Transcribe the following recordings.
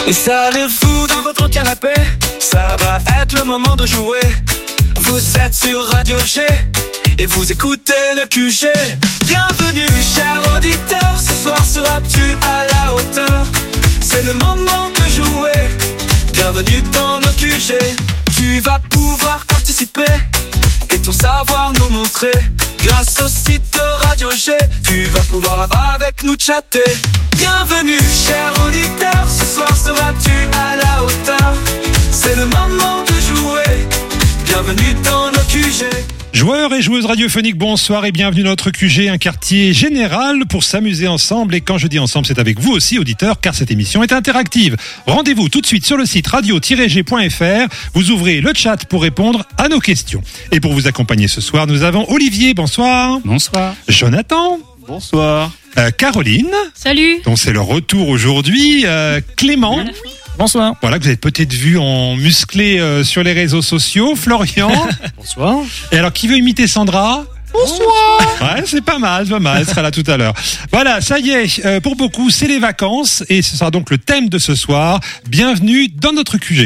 Installez-vous dans votre canapé, ça va être le moment de jouer. Vous êtes sur Radio G et vous écoutez le QG. Bienvenue chers auditeurs, ce soir seras-tu à la hauteur? C'est le moment de jouer, bienvenue dans le QG. Tu vas pouvoir participer et ton savoir nous montrer. Grâce au site de Radio G, tu vas pouvoir avec nous chatter. Bienvenue cher auditeur, ce soir seras-tu à la hauteur? C'est le moment de jouer, bienvenue dans le QG. Joueurs et joueuses radiophoniques, bonsoir et bienvenue dans notre QG, un quartier général pour s'amuser ensemble. Et quand je dis ensemble, c'est avec vous aussi, auditeurs, car cette émission est interactive. Rendez-vous tout de suite sur le site radio-g.fr. Vous ouvrez le chat pour répondre à nos questions. Et pour vous accompagner ce soir, nous avons Olivier, bonsoir. Bonsoir. Jonathan. Bonsoir. Caroline. Salut. Donc c'est le retour aujourd'hui. Clément. Bonsoir. Voilà, que vous avez peut-être vu en musclé sur les réseaux sociaux. Florian. Bonsoir. Et alors, qui veut imiter Sandra? Bonsoir. Ouais, c'est pas mal, elle sera là tout à l'heure. Voilà, ça y est, pour beaucoup, c'est les vacances et ce sera donc le thème de ce soir. Bienvenue dans notre QG.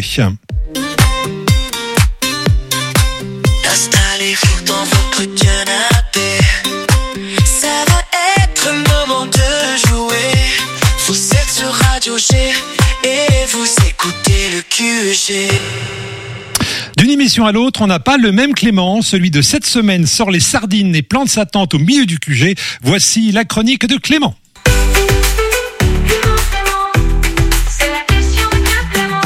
Installez-vous dans votre canapé, ça va être le moment de jouer. Vous êtes sur Radio G et vous écoutez le QG. D'une émission à l'autre, on n'a pas le même Clément. Celui de cette semaine sort les sardines et plante sa tente au milieu du QG. Voici la chronique de Clément. C'est la question de Clément.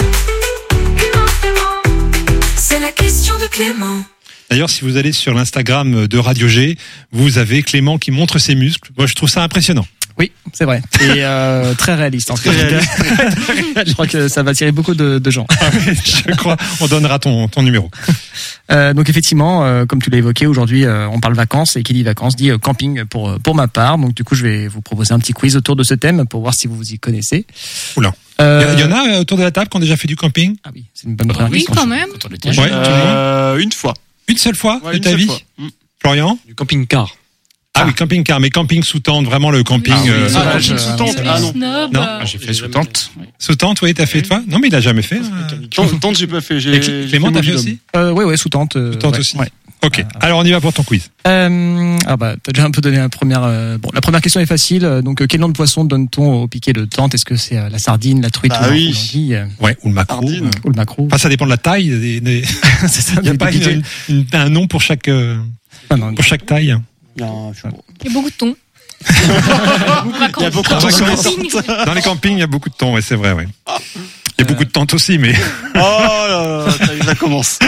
C'est la question de Clément. D'ailleurs, si vous allez sur l'Instagram de Radio G, vous avez Clément qui montre ses muscles. Moi, je trouve ça impressionnant. Oui, c'est vrai. Et très réaliste. En tout cas. Je crois que ça va attirer beaucoup de gens. Je crois. On donnera ton numéro. Donc effectivement, comme tu l'as évoqué, aujourd'hui, on parle vacances. Et qui dit vacances dit camping pour ma part. Donc du coup, je vais vous proposer un petit quiz autour de ce thème pour voir si vous vous y connaissez. Oula. Il y en a autour de la table qui ont déjà fait du camping? Ah oui, c'est une bonne première Oui, question. quand même. Ouais, tout le monde. Une fois. Une seule fois Ouais, de une ta seule vie? fois. Florian? Du camping-car. Ah oui, camping-car, mais camping sous tente, vraiment le camping. Camping sous tente. Ah non. Snob. Non. Ah, J'ai fait sous tente. Sous tente, oui, t'as fait toi? Non, mais il a jamais fait. Tente, j'ai pas fait. Et Clément, t'as fait aussi? Ouais, sous tente. Sous tente ouais, aussi. Ouais. Ok. Alors on y va pour ton quiz. Ah bah, t'as déjà un peu donné la première. Bon, la première question est facile. Donc, quel nom de poisson donne-t-on au piquet de tente? Est-ce que c'est la sardine, la truite ou l'anguille? Ouais, ou le maquereau. Sardine. Ou le maquereau? Enfin, ça dépend de la taille. C'est ça. Il n'y a pas un nom pour chaque taille. Non, je sais pas. Il y a beaucoup de thon. Il y a beaucoup de Dans les campings, il y a beaucoup de thon, ouais, c'est vrai, ouais. Il y a beaucoup de tentes aussi, mais. Oh là là, ça commence.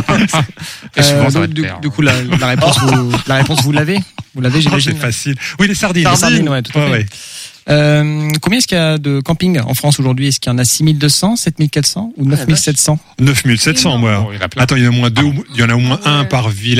Du coup, la réponse, vous l'avez? Vous l'avez, j'imagine. C'est facile. Oui, les sardines. Les sardines, ouais, tout à fait. Ouais. Combien est-ce qu'il y a de camping en France aujourd'hui? Est-ce qu'il y en a 6200, 7400 ou 9700? 9700, moi. Attends, il y en a au moins deux, il y en a au moins un par ville,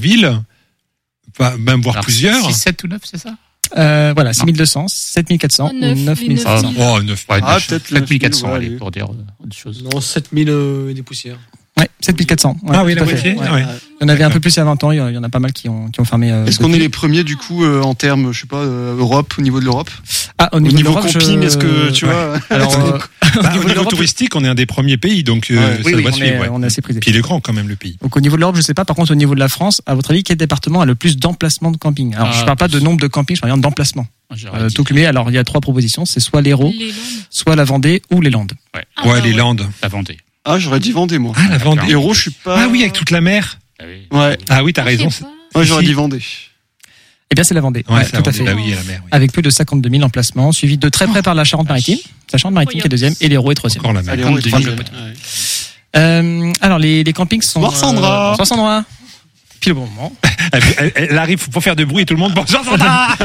même voire plusieurs. 6, 7 ou 9, c'est ça? Voilà, 6200, 7400 ou 9700. Oh, 9. Ah, peut-être 7400, ouais, allez, oui. pour dire autre chose. Non, 7000 des poussières. Ouais, 7400. Ouais, Ah oui, tout la à fait. moitié. Ouais. Ouais. Il y en avait un peu plus il y a 20 ans, il y en a pas mal qui ont fermé. Est-ce qu'on est les premiers du coup en termes, je sais pas, Europe, au niveau de l'Europe? Ah, au Au niveau, niveau de l'Europe, camping, est-ce que tu vois? Alors, Au niveau touristique, on est un des premiers pays, donc ça oui, va suivre. Ouais. on est assez prisé. Puis il est grand quand même, le pays. Donc au niveau de l'Europe, je sais pas. Par contre, au niveau de la France, à votre avis, quel département a le plus d'emplacements de camping? Alors, je parle pas de nombre de campings, je parle d'emplacements. Tout cumulé. Alors, il y a 3 propositions. C'est soit l'Hérault, Les Landes. soit la Vendée ou les Landes. Ouais, les Landes. La Vendée. Ah, j'aurais dit Vendée, moi. Ah, la Vendée. Hérault, je suis pas. Ah oui, avec toute la mer. Ah oui. Ouais. Ah oui, t'as raison. Je sais pas. Ouais, j'aurais Si. dit Vendée. Eh bien, c'est la Vendée. Ouais, tout à fait. Bah oui, il y a la mer. Oui. Avec plus de 52 000 emplacements, suivi de très près par la Charente-Maritime. La Charente-Maritime qui est deuxième et l'Hérault est troisième. Encore la mer. Allez, on est troisième. Alors, les campings sont... Bonsoir, Sandra. Bonsoir, Sandra. Pile au bon moment. Elle arrive pour faire de bruit et tout le monde. Bonjour, Sandra.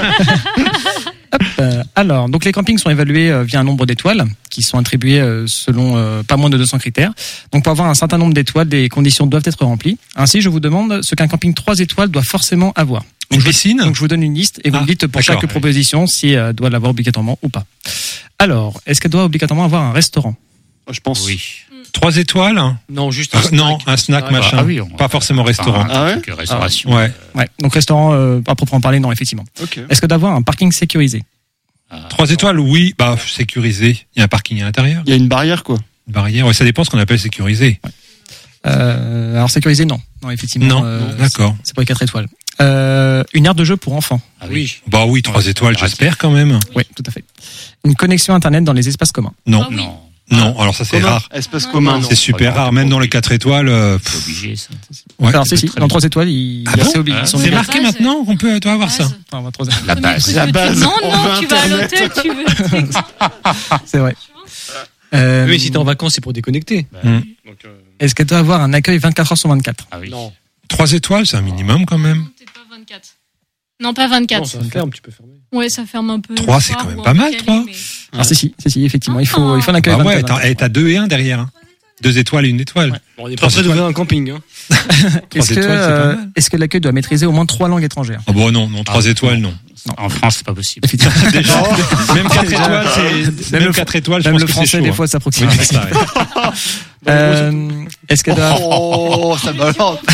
Alors, donc les campings sont évalués via un nombre d'étoiles qui sont attribuées selon pas moins de 200 critères. Donc pour avoir un certain nombre d'étoiles, des conditions doivent être remplies. Ainsi, je vous demande ce qu'un camping 3 étoiles doit forcément avoir. Une piscine? Donc je vous donne une liste et vous me dites pour chaque proposition si elle doit l'avoir obligatoirement ou pas. Alors, est-ce qu'elle doit obligatoirement avoir un restaurant? Je pense. Oui. 3 étoiles? Non, juste un snack, machin. Ah oui, pas forcément restaurant. Ah ouais? Restauration. Ouais. Ouais. Donc restaurant, à proprement parler, non, effectivement. Ok. Est-ce que d'avoir un parking sécurisé? 3 étoiles, oui. Bah, sécurisé. Il y a un parking à l'intérieur. Il y a une barrière, quoi. Une barrière. Ouais, ça dépend ce qu'on appelle sécurisé. Alors sécurisé, non. Non, effectivement. Non, d'accord. C'est pour les 4 étoiles. Une aire de jeu pour enfants. Ah oui. Bah oui, 3 étoiles, j'espère quand même. Oui, tout à fait. Une connexion internet dans les espaces communs. Non. Ah oui. Non. Non, alors ça c'est Commun. rare. Espace commun. C'est super rare. Même dans les 4 étoiles. C'est obligé, ça. Ouais. Alors si, dans 3 étoiles, ils Ah bon c'est obligé. Ils sont C'est obligés. marqué base. maintenant qu'on peut doit avoir ça. Base. Enfin, on va 3 La base. La base. Non, On non, veut tu vas à Internet. l'hôtel, tu veux. C'est vrai. Oui, si t'es en vacances, c'est pour déconnecter. Est-ce qu'elle doit avoir un accueil 24 heures sur 24? Ah oui. Non. 3 étoiles, c'est un minimum quand même. Non, t'es pas 24. Non, pas 24. Non, ça ferme, tu peux fermer. Ouais, ça ferme un peu. 3, le c'est soir quand même ou pas un peu mal, calé, 3. mais- Alors si, effectivement, il faut un accueil Bah 24 ouais, heures. t'as 2 et 1 derrière. 2 étoiles et 1 étoile. Bon, on est 3 pas près étoiles. d'ouvrir un camping. Hein. 3 Est-ce que, étoiles, c'est pas mal. est-ce que l'accueil doit maîtriser au moins 3 langues étrangères? Oh bon, non, 3 étoiles, non. En France, c'est pas possible. Effectivement. Déjà, même 4 étoiles, c'est, même 4 étoiles, je Même pense le que c'est français, chaud. des hein. fois, Oui, s'approxime. c'est ça, ouais. Est-ce qu'elle doit... Oh, ça balance.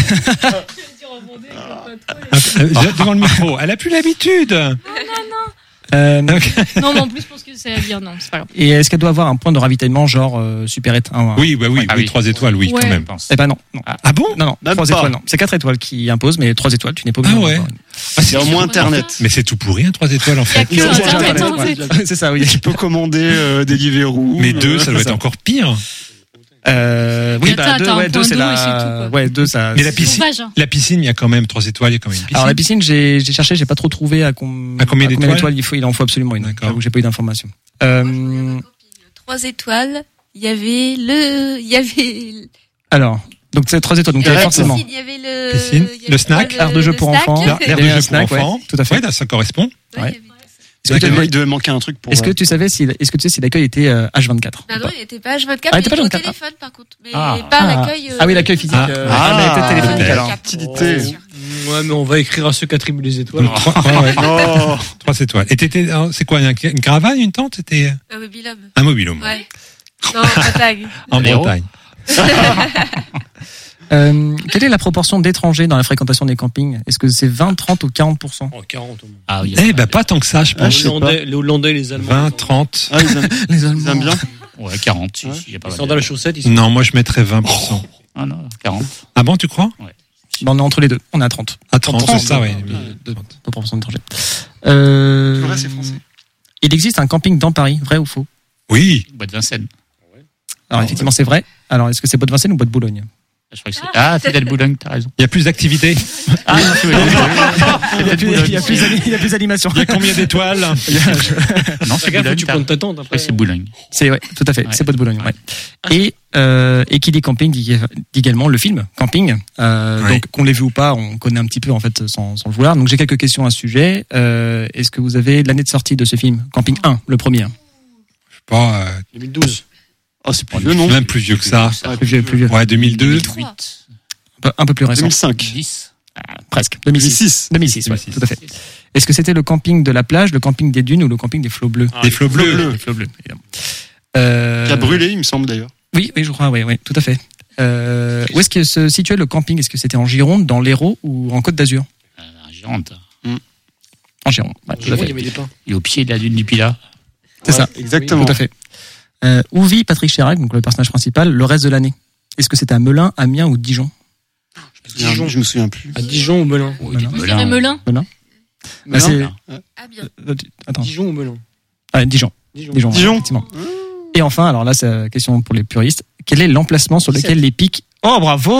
Devant le micro, elle a plus l'habitude. Non, mais en plus, je pense que c'est à dire. Non, c'est pas grave. Et est-ce qu'elle doit avoir un point de ravitaillement genre supérette 1? Oui, bah oui, Ah oui, oui. 3 étoiles, oui, Ouais. quand même. Je pense. Eh ben non. Non, Ah bon? non, Même 3 pas. étoiles, non. C'est 4 étoiles qui imposent, mais 3 étoiles, tu n'es pas obligé. Ah d'en ouais. avoir. Il y a au moins Internet. Mais c'est tout pourri, 3 étoiles, en fait. Il y a que Sur Internet, Internet, hein, ouais. C'est ça, oui. Tu peux commander Deliveroo. Mais 2, ça doit être encore pire. Oui, T'as- bah t'as un 2, point c'est d'eau et la... c'est tout, quoi. Ouais, 2, ça... Mais la piscine, Sauvage, hein. la piscine, il y a quand même 3 étoiles, il y a quand même une piscine. Alors la piscine, j'ai cherché, j'ai pas trop trouvé à combien d'étoiles il en faut absolument une. D'accord. J'avoue que j'ai pas eu d'informations. 3 étoiles. Il y avait Alors, donc c'est 3 étoiles, donc il y avait forcément Il y avait le Piscine, le snack, aire de jeu pour enfants. L'air Il y de avait jeu un pour snack, ouais, enfants. tout à fait. Ouais, ça correspond. Ouais. Il devait manquer un truc pour. Est-ce que tu savais si l'accueil était H24? Bah non, il était pas H24, Ah, il mais était pas il était au H24. téléphone par contre. Mais Ah. pas l'accueil. Ah oui, l'accueil physique. Ah. Mais peut-être téléphonique peut-être. alors. Utilité. Ouais, mais on va écrire à ceux qui attribuent les étoiles. Donc, 3 Oh. étoiles. Et t'étais, c'est quoi, une caravane, une tente? C'était Mobilhome. un mobilhome. Ouais. Non, pas tag. En Léo. Bretagne. Quelle est la proportion d'étrangers dans la fréquentation des campings? Est-ce que c'est 20, 30 ou 40%? Oh, 40 au moins. Ah oui. Eh ben, pas tant que ça, je Ah, pense. je sais pas. Les Hollandais, les Allemands. 20, 30. Ah, ils aiment, Les ils aiment bien. Ouais, 40. Si, Ouais. si, y a pas Les mal sandales de- à chaussettes, ils sont. Non, moi, je mettrais 20%. Ah non, 40. Ah bon, tu crois? Bon, on est entre les deux. On est à 30. À 30, c'est ça, oui. De proportion d'étrangers. Tout le reste, c'est français. Il existe un camping dans Paris, vrai ou faux? Oui. Bois de Vincennes. Alors effectivement, c'est vrai. Alors est-ce que c'est Bois de Vincennes ou Bois de Boulogne? Je crois que c'est. Ah, c'est de Boulogne, t'as raison. Il y a plus d'activités. Ah, non, c'est Il y a plus d'animation. Il y a combien d'étoiles? Non, c'est Fais gaffe, faut Boulogne. que tu prennes ta tente Je crois après. que c'est Boulogne. C'est ouais, tout à fait. Ouais. C'est Bois de Boulogne. Ouais. Et qui dit camping dit également le film Camping. Oui. Donc qu'on l'ait vu ou pas, on connaît un petit peu en fait sans le vouloir. Donc j'ai quelques questions à ce sujet. Est-ce que vous avez l'année de sortie de ce film Camping 1, le premier? Je sais pas, 2012. Oh, c'est plus vieux, non? même plus vieux que ça. Plus vieux. Ouais, 2002. 2008. Un peu plus récent. 2005. 10. Presque. 2006. 2006, ouais, 2006. tout à fait. Est-ce que c'était le camping de la plage, le camping des dunes ou le camping des flots bleus? Des flots bleus. Des flots bleus, évidemment. Qui a brûlé, il me semble d'ailleurs. Oui, je crois, oui, tout à fait. Où est-ce que se situait le camping? Est-ce que c'était en Gironde, dans l'Hérault ou en Côte d'Azur? En Gironde. En Gironde, ouais, tout à Il y fait. avait des pains. Il est au pied de la dune du Pilat. C'est ça, Exactement. tout à fait. Où vit Patrick Chirac, donc le personnage principal, le reste de l'année? Est-ce que c'était à Melun, Amiens ou Dijon? Dijon. Je me souviens plus. À Dijon ou Melun? Oh, il dit On dirait Melun. Ah, c'est- Ah bien. Attends. Dijon ou Melun? Ah, Dijon. Dijon. Dijon, ouais, Dijon. effectivement. Et enfin, alors là, c'est la question pour les puristes. Quel est l'emplacement sur lequel les pics... Oh, bravo!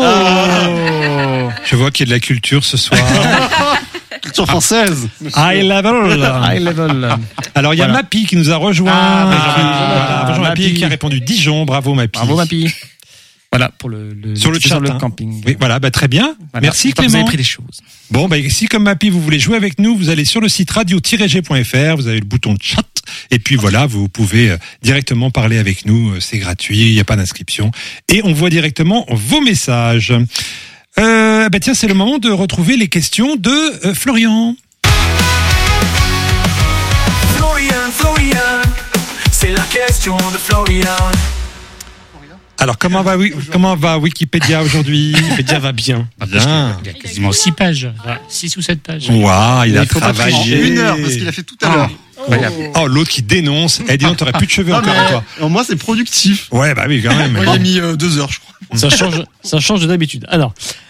Je vois qu'il y a de la culture ce soir. Culture française. High level. High level. Alors, il y a Voilà. Mappy qui nous a rejoint. Ah, Voilà, bonjour Mappy Mappy. qui a répondu Dijon. Bravo Mappy. Bravo, Mappy. Voilà, pour le Sur le chat, hein. camping. Oui, voilà, bah, très bien. Voilà. Merci J'espère que Vous Clément. avez pris des choses. Bon, bah, si comme Mappy, vous voulez jouer avec nous, vous allez sur le site radio-g.fr, vous avez le bouton chat, et puis voilà, vous pouvez directement parler avec nous, c'est gratuit, il n'y a pas d'inscription, et on voit directement vos messages. Bah tiens, c'est le moment de retrouver les questions de Florian. Florian, c'est la question de Florian. Alors, comment va Wikipédia aujourd'hui? Wikipédia va bien. Bien. Il y a quasiment 6 pages. 6 ou 7 pages. Waouh, il a Il faut pas travaillé. tricher. 1 heure, parce qu'il a fait tout à l'heure. Incroyable. Oh, l'autre qui dénonce. Eh, dis donc, t'aurais plus de cheveux encore, toi. Alors, moi, c'est productif. Ouais, bah oui, quand même. Moi, j'ai mis 2 heures, je crois. Ça change de d'habitude. Alors,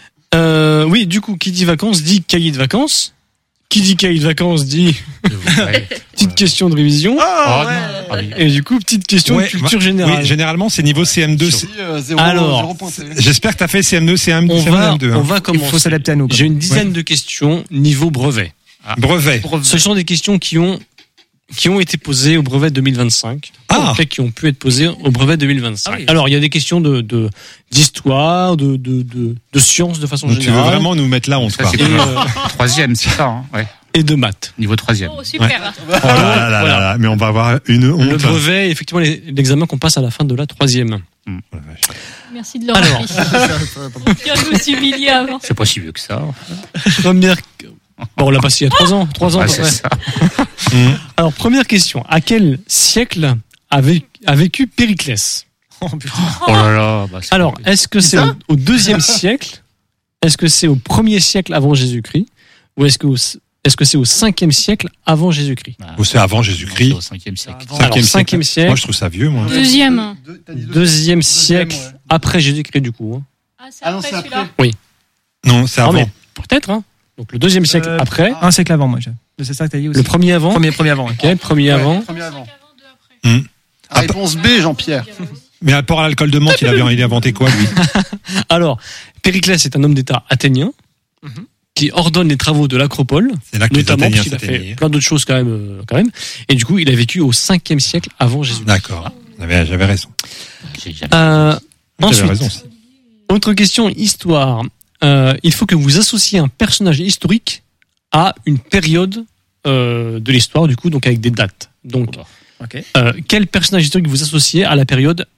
oui, du coup, qui dit vacances dit cahier de vacances. Qui dit cahier de vacances dit Ouais. petite question de révision. Oh, non. Ah oui. Et du coup, petite question Ouais, de culture générale. Oui, généralement, c'est niveau CM2. Si, 0, Alors. 0 point. J'espère que t'as fait CM2, CM2, On va, CM2. on va Il commencer. faut s'adapter à nous. J'ai une dizaine de questions niveau brevet. Brevet. Ce sont des questions qui ont été posées au brevet 2025. Ah. En fait, qui ont pu être posées au brevet 2025. Ah oui. Alors, il y a des questions d'histoire, de sciences de façon Donc, tu veux générale, vraiment nous mettre là, on se Ça, part. c'est troisième, c'est ça, hein. Ouais. et de maths. Niveau troisième. Oh, super. Oh là là là Voilà. là, mais on va avoir une honte. Le brevet, effectivement, l'examen qu'on passe à la fin de la troisième. Oh la vache. Merci de le Alors. rappeler. Tu viens de nous humilier avant. C'est pas si vieux que ça. Première. Bon, on l'a passé il y a 3 ans. 3 ans, à Ouais, peu c'est près. ça. Alors, première question. À quel siècle a vécu Périclès? Oh là là. Bah, c'est- Alors, est-ce que c'est ça au 2e siècle? Est-ce que c'est au 1er siècle avant Jésus-Christ? Ou est-ce que c'est au 5e siècle avant Jésus-Christ? Bah, Ou c'est avant c'est Jésus-Christ. au 5e siècle. Alors, 5e siècle, Moi, je trouve ça vieux, moi. Deuxième. 2e siècle ouais. après Jésus-Christ, du coup. Hein. Ah, c'est Ah non, après c'est celui-là. après. Non, c'est Ah, avant. mais peut-être, hein. Donc, le 2e siècle après. Un siècle avant, moi. C'est ça que t'as dit aussi. Le premier avant. Premier avant. ouais. Ok, premier avant. Premier avant. Deux après. Réponse B, Jean-Pierre. Mais à rapport à l'alcool de menthe, il a inventé quoi, lui? Alors, Périclès est un homme d'État athénien qui ordonne les travaux de l'Acropole, C'est là que les notamment Athéniens parce qu'il a fait s'atteignaient. plein d'autres choses quand même. Et du coup, il a vécu au 5e siècle avant Jésus. D'accord. J'avais raison. J'ai jamais- J'avais Ensuite, raison aussi. autre question, histoire. Il faut que vous associez un personnage historique à une période de l'histoire, du coup, donc avec des dates. Donc, Ok. quel personnage historique vous associez à la période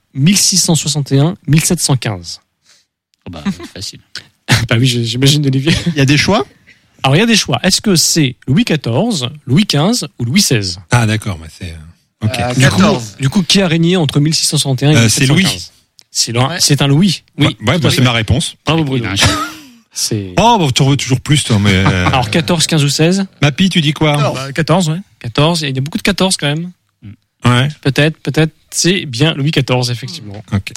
1661-1715? Oh, bah, facile. Bah oui, j'imagine Olivier. Il y a des choix? Alors, il y a des choix. Est-ce que c'est Louis XIV, Louis XV ou Louis XVI? Ah, d'accord, bah, c'est, ok. 14. Du coup, qui a régné entre 1661 et C'est 1715? Louis. C'est un Louis. Oui. Ouais, bah, c'est ma réponse. Bravo Il Bruno. a un C'est. Oh, bah, tu en veux toujours plus, toi, mais, Alors 14, 15 ou 16? Mappy, tu dis quoi? Bah, 14, ouais. 14, il y a beaucoup de 14 quand même. Ouais. Peut-être, c'est bien Louis XIV, effectivement. Ok.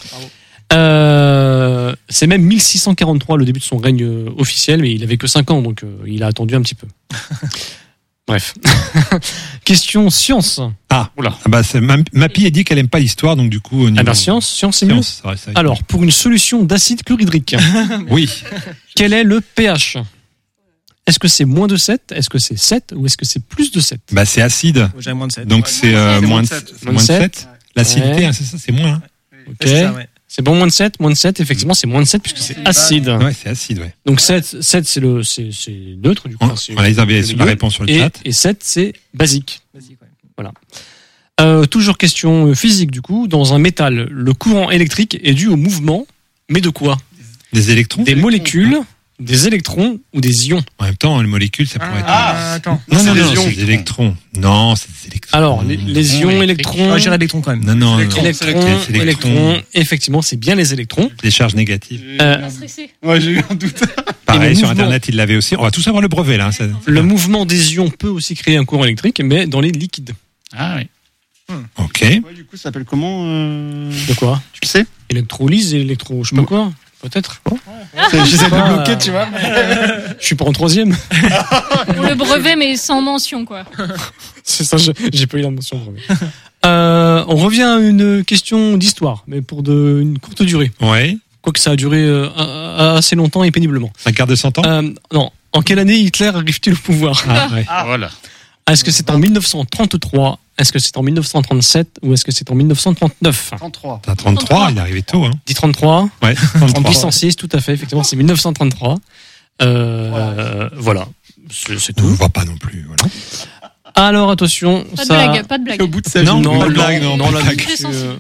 C'est même 1643 le début de son règne officiel, mais il avait que 5 ans, donc il a attendu un petit peu. Bref. Question science. Ah, bah, Mappy a dit qu'elle aime pas l'histoire, donc du coup, au niveau. Ah ben science c'est mieux. Science, ça, Alors, pour une solution d'acide chlorhydrique, oui. quel est le pH? Est-ce que c'est moins de 7? Est-ce que c'est 7? Ou est-ce que c'est plus de 7? Bah, c'est acide. J'avais moins de 7. Donc, c'est, moins de 7. Moins de 7. L'acidité, Ouais. hein, c'est ça, c'est moins, hein. Ok. C'est ça, ouais. C'est bon, moins de 7? Moins de 7, effectivement, c'est moins de 7 puisque c'est acide. Ouais, c'est acide, ouais. Donc 7 c'est neutre, du coup. Enfin, c'est- Voilà, ils avaient c'est la milieu. réponse sur le et, chat. et 7, c'est basique. Vas-y, ouais. Toujours question physique, du coup. Dans un métal, le courant électrique est dû au mouvement, mais de quoi? Des électrons? Des molécules, des électrons ou des ions? En même temps, une molécule, ça pourrait être. Attends. Non, non, c'est non, des ions. c'est des électrons. Non, c'est des électrons. Alors, les ions, électrons... Ouais, j'irais électron quand même. Non, non, non. Électrons, C'est des électrons, effectivement, c'est bien les électrons. Des charges négatives. Euh, Stressé. Ouais, j'ai eu un doute. Pareil, le sur mouvement- Internet, il l'avait aussi. On va tous avoir le brevet, là. Hein, Le mouvement des ions peut aussi créer un courant électrique, mais dans les liquides. Ah oui. Ok. Ouais, du coup, ça s'appelle comment De quoi? Tu le sais? Électrolyse, je sais pas quoi. Peut-être. J'essaie pas, de bloquer, tu vois. Je suis pas en 3e. Pour le brevet, mais sans mention, quoi. C'est ça, j'ai pas eu la mention brevet. On revient à une question d'histoire, mais pour une courte durée. Ouais. Quoique ça a duré assez longtemps et péniblement. Un quart de 100 ans? Non. En quelle année Hitler arrive-t-il au pouvoir? Ah, ouais. Voilà. Est-ce que c'est en 1933? Est-ce que c'est en 1937? Ou est-ce que c'est en 1939? 33. T'as 33, il est arrivé tôt, hein. Dit 33. Ouais, En 33. puissance 6, tout à fait. Effectivement, c'est 1933. Voilà. C'est On ne tout. voit pas non plus, voilà. Alors, attention. Pas de ça... blague, pas de blague. Au bout de sa vie. Non, Non, pas de non, blague, non, non, pas de la blague. blague, Très sensible.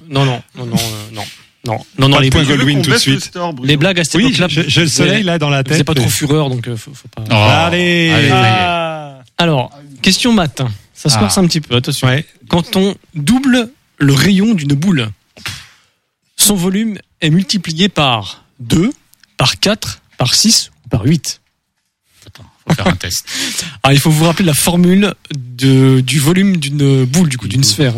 non, Pas les de point blagues, Goldwyn On tout de baisse le suite. store, Bruno. les blagues à cette Oui, époque-là. j'ai le soleil, là, dans la tête. C'est pas trop fureur, donc faut pas. Oh. Allez. Allez, ça y est. Alors, question maths. Ça se Ah. corse un petit peu, attention. Ouais. Quand on double le rayon d'une boule, son volume est multiplié par 2, par 4, par 6 ou par 8. Faut faire un test. Ah, il faut vous rappeler la formule du volume d'une boule, du coup, d'une sphère.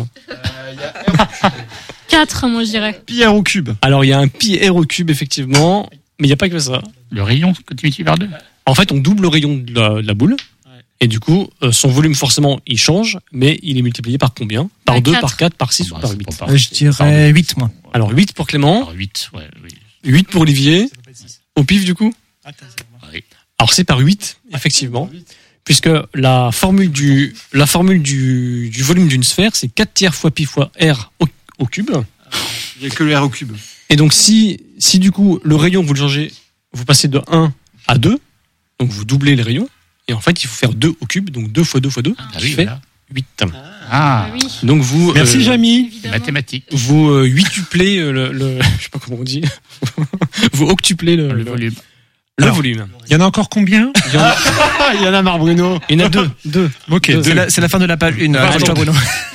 4, moi je dirais. Pi r au cube. Alors, il y a un pi r au cube, effectivement, mais il n'y a pas que ça. Le rayon que tu multiplies par 2. En fait, on double le rayon de la boule, et du coup, son volume, forcément, il change, mais il est multiplié par combien? Par 2, 4. par 4, par 6 ou par 8? Je dirais 8, moi. Alors, 8 pour Clément, Par 8, ouais, oui. 8 pour Olivier, au pif, du coup? Oui. Alors, c'est par 8, effectivement, puisque la formule du volume d'une sphère, c'est 4 tiers fois pi fois r au cube. Il n'y a que le r au cube. Et donc, si du coup, le rayon, vous le changez, vous passez de 1 à 2, donc vous doublez les rayons, et en fait, il faut faire 2 au cube, donc 2 fois 2 fois 2, Ah qui oui, fait voilà. 8. Ah, Oui, Donc, vous, Merci, Jamy. évidemment. mathématiques. vous huituplez je sais pas comment on dit, vous octuplez Le le volume. Alors, volume. Il y en a encore combien? Il y en a marre, Bruno. Il y en a deux. Ok, Deux. deux. C'est la fin de la page 1. Pardon. Bruno.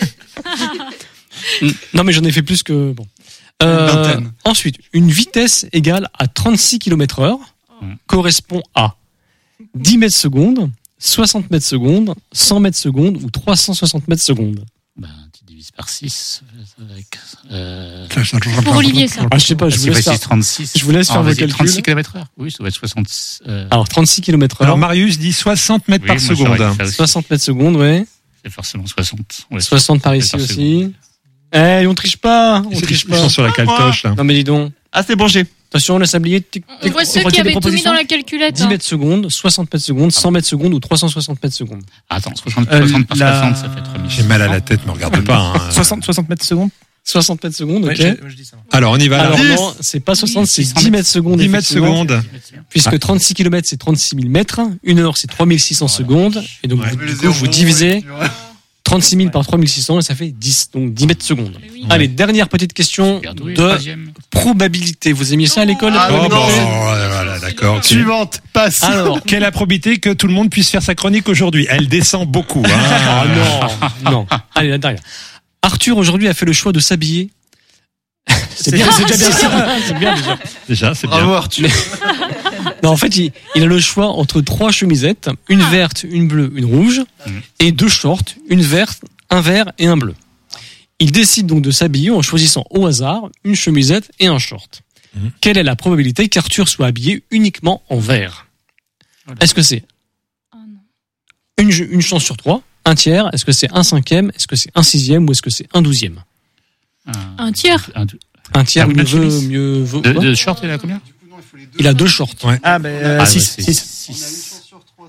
Non, mais j'en ai fait plus que bon. vingtaine. Ensuite, une vitesse égale à 36 km/h correspond à 10 mètres secondes, 60 mètres secondes, 100 mètres secondes ou 360 mètres secondes. Ben, tu divises par 6 avec. Pour Olivier, ça. Ah, je sais pas, je vous c'est laisse pas faire. 6, 36. Je vous laisse faire vos calculs. 36 km/h. Oui, ça doit être 60. Alors, 36 km/h. Alors, Marius dit 60 mètres oui, par moi, seconde. j'aurais dit ça aussi. 60 mètres secondes, ouais. C'est forcément 60. Ouais, 60 par ici par aussi. Eh, on triche pas, on triche Ils sont pas. sur la caltoche, là. Non, mais dis donc. Ah, c'est bon, j'ai. Attention, le sablier. On voit ceux qui avaient tout mis dans la calculette. 10 mètres secondes, 60 mètres secondes, 100 mètres secondes ou 360 mètres secondes. Attends, 60 par la- 60, ça fait 3000. J'ai mal à la tête, me regarde pas. Hein. 60 mètres secondes. 60 mètres secondes, ok. Je dis ça. Alors, on y va. Alors Alors, non, c'est pas 60, c'est 600 10 mètres secondes. 10 mètres effectivement, secondes. Puisque 36 km c'est 36 000 mètres, 1 heure c'est 3600 secondes, et donc Ouais. du coup vous divisez 36 000 par 3600 et ça fait 10, donc 10 mètres secondes. Mais oui. Allez, dernière petite question Regardez, de troisième. probabilité. Vous aimiez ça à l'école? Ah, Oh, la bon, probabilité voilà, d'accord. Suivante, passe. Alors, Quelle la probabilité que tout le monde puisse faire sa chronique aujourd'hui? Elle descend beaucoup. Hein. ah non. Allez, la dernière. Arthur aujourd'hui a fait le choix de s'habiller. C'est bien, c'est déjà bien. C'est bien déjà. Déjà, c'est Bravo, bien. Arthur. Non, en fait, il a le choix entre 3 chemisettes, une verte, une bleue, une rouge, et 2 shorts, une verte, un vert et un bleu. Il décide donc de s'habiller en choisissant au hasard une chemisette et un short. Quelle est la probabilité qu'Arthur soit habillé uniquement en vert? Est-ce que c'est Oh non. une chance sur 3, un tiers? Est-ce que c'est un cinquième? Est-ce que c'est un sixième? Ou est-ce que c'est un douzième? Un tiers. Un tiers, Ah, mieux combien de vaut, chemises mieux vaut. De quoi short, il a combien? Il a 2 shorts. Ah, ben, Ah, 6. ouais, c'est 6. 6.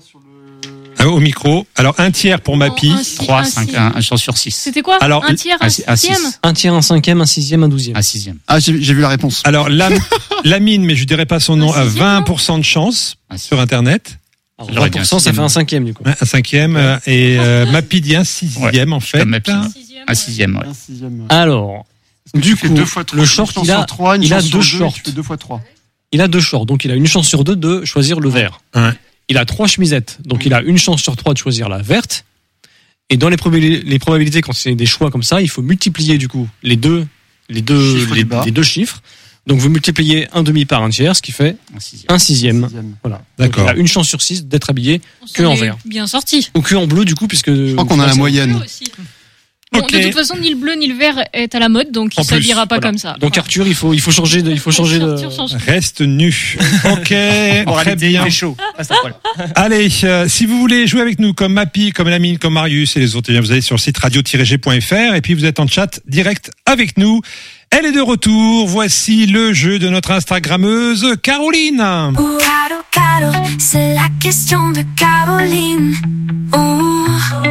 Au micro. Alors, un tiers pour Mappy. Non, un si- 3, un 5, si- 1 chance sur 6. C'était quoi? Alors, un tiers, un un sixième? 6. Un tiers, un cinquième, un sixième, un douzième. Un sixième. Ah, j'ai vu la réponse. Alors, Lamine, mais je dirais pas son nom, Un a sixième, 20% de chance Un sur Internet. Alors, J'aurais dit un 20%, ça fait sixième. un cinquième, du coup. Un cinquième. Et Mappy dit un sixième, en fait. comme Mappy. Sixième, Un sixième, ouais. Un sixième. Alors, Tu du fais coup, 2 fois 3, le short, il a, il a 2 shorts. Tu fais 2 fois 3. Il a 2 shorts, donc il a une chance sur 2 de choisir le vert. Ouais. Il a 3 chemisettes, donc il a une chance sur 3 de choisir la verte. Et dans les probabilités, quand c'est des choix comme ça, il faut multiplier du coup les deux Chiffres du bas. les deux chiffres. Donc vous multipliez un demi par un tiers, ce qui fait Un sixième. un sixième. Voilà. Donc, D'accord. il a une chance sur 6 d'être habillé On s'en que en est vert. Bien sorti. ou que en bleu du coup, puisque Je crois qu'on a la moyenne. Bleu aussi. Bon, Ok. de toute façon, ni le bleu ni le vert est à la mode, donc En il plus, s'habillera pas voilà. comme ça. Donc Arthur, il faut changer de Arthur change. Reste nu. Ok, très bien. chaud. Allez, si vous voulez jouer avec nous comme Mappy, comme Lamine, comme Marius et les autres, eh bien, vous allez sur le site radio-g.fr et puis vous êtes en chat direct avec nous. Elle est de retour. Voici le jeu de notre Instagrammeuse Caroline. Caro, Caro, c'est la question de Caroline. Oh.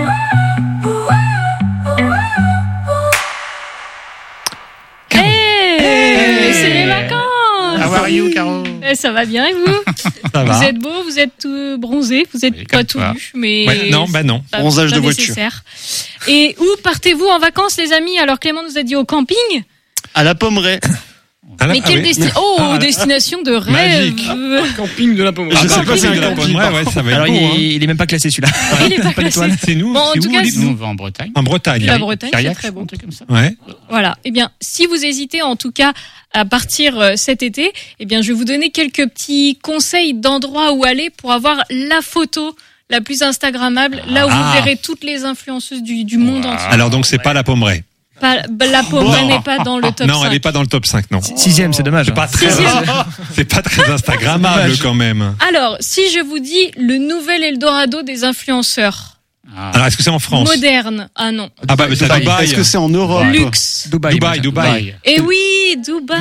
Hey, c'est les vacances. How are you, Caro? Ça va bien et vous? Ça Vous va? êtes beau, vous êtes bronzé, vous êtes Oui, pas comme tout toi. nu, mais Ouais, non, bah non. pas- Bronzage pas de voiture. nécessaire. Et où partez-vous en vacances, les amis? Alors Clément nous a dit au camping. À la Pommeraye. Mais quelle destination de rêve. Magique. Camping de la Pomme. Je sais pas si c'est un camping. Ouais, ça va Alors être beau, hein. il est même pas classé celui-là. Il est pas classé. d'étoile. C'est nous. Bon, en c'est tout où, cas, dites-nous Nous, on va en Bretagne. En Bretagne. La Bretagne, c'est Cariac, très beau. un truc comme ça. Ouais. Voilà. Eh bien, si vous hésitez en tout cas à partir cet été, eh bien, je vais vous donner quelques petits conseils d'endroits où aller pour avoir la photo la plus instagrammable, là où vous verrez toutes les influenceuses du monde entier. Alors donc c'est pas la Pommeraye. La Pommeraye n'est pas dans le top Non, 5. elle est pas dans le top 5, non. 6e, c'est dommage. C'est pas très, c'est pas très instagrammable quand même. Alors, si je vous dis le nouvel Eldorado des influenceurs, Alors est-ce que c'est en France? moderne, ah non, Ah bah c'est à Dubaï. Est-ce que c'est en Europe? luxe. Dubaï. Et oui,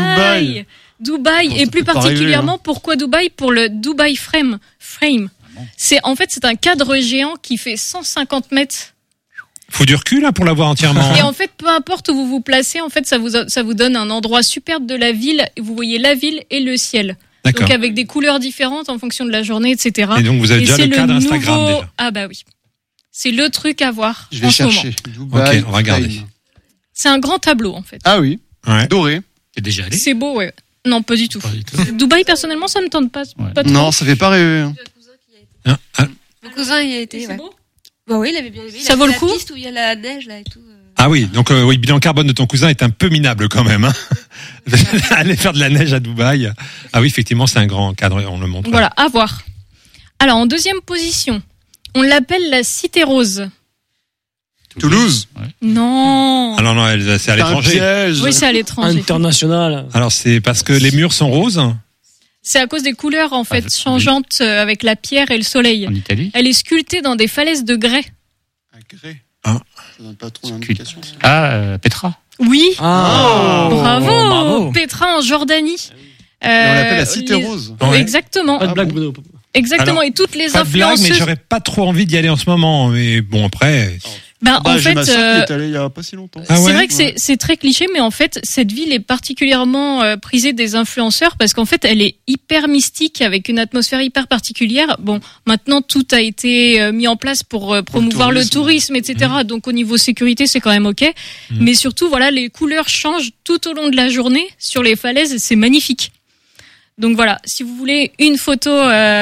Dubaï. Et plus peut pas particulièrement, rêver, pourquoi Dubaï? Pour le Dubaï Frame. C'est un cadre géant qui fait 150 mètres. Faut du recul là pour l'avoir entièrement. Et en fait, peu importe où vous vous placez, en fait, ça vous donne un endroit superbe de la ville. Vous voyez la ville et le ciel. D'accord. Donc avec des couleurs différentes en fonction de la journée, etc. Et donc vous avez déjà c'est le cadre Instagram nouveau... déjà. Ah bah oui. C'est le truc à voir Je vais en ce chercher. moment. Dubaï, Ok, on va regarder. Time. C'est un grand tableau en fait. Ah oui, Ouais. doré. T'es déjà allé? C'est beau, ouais. Non, pas du tout. Pas du tout. Dubaï, personnellement, ça me tente pas. Ouais. Pas trop. Non, ça fait pas rêver. hein. Hein, ah, Mon cousin y a été, C'est ouais. beau. Bah oui, il avait bien aimé. Il Ça a vaut fait le la coup piste où il y a la neige, là, et tout. Ah oui, donc oui, le bilan carbone de ton cousin est un peu minable quand même. Hein. Aller faire de la neige à Dubaï. Ah oui, effectivement, c'est un grand cadre, on le montre. Voilà, à voir. Alors, en deuxième position, on l'appelle la Cité Rose. Toulouse. Ouais. Non. Alors non, c'est à C'est un l'étranger. piège. Oui, c'est à l'étranger. International. Alors c'est parce que les murs sont roses. C'est à cause des couleurs, en fait, oui. changeantes avec la pierre et le soleil. En Italie? Elle est sculptée dans des falaises de grès. Un grès. Ah. Ça donne pas trop d'indications. ça. Ah, Petra. Oui. Ah, Bravo. Petra en Jordanie. Et on l'appelle la Cité les- Rose. Ouais. Exactement. Pas de blague, Bruno. Exactement. Alors, Et toutes les Pas de blague, mais influenceuses. j'aurais pas trop envie d'y aller en ce moment. Mais bon, après. Ben, Bah, en j'ai fait, ma sœur qui est allée il y a pas si longtemps. Ah ouais c'est vrai que c'est très cliché, mais en fait, cette ville est particulièrement prisée des influenceurs parce qu'en fait, elle est hyper mystique avec une atmosphère hyper particulière. Bon, maintenant, tout a été mis en place pour promouvoir le tourisme, etc. Donc, au niveau sécurité, c'est quand même OK. Mais surtout, voilà, les couleurs changent tout au long de la journée sur les falaises et c'est magnifique. Donc voilà, si vous voulez une photo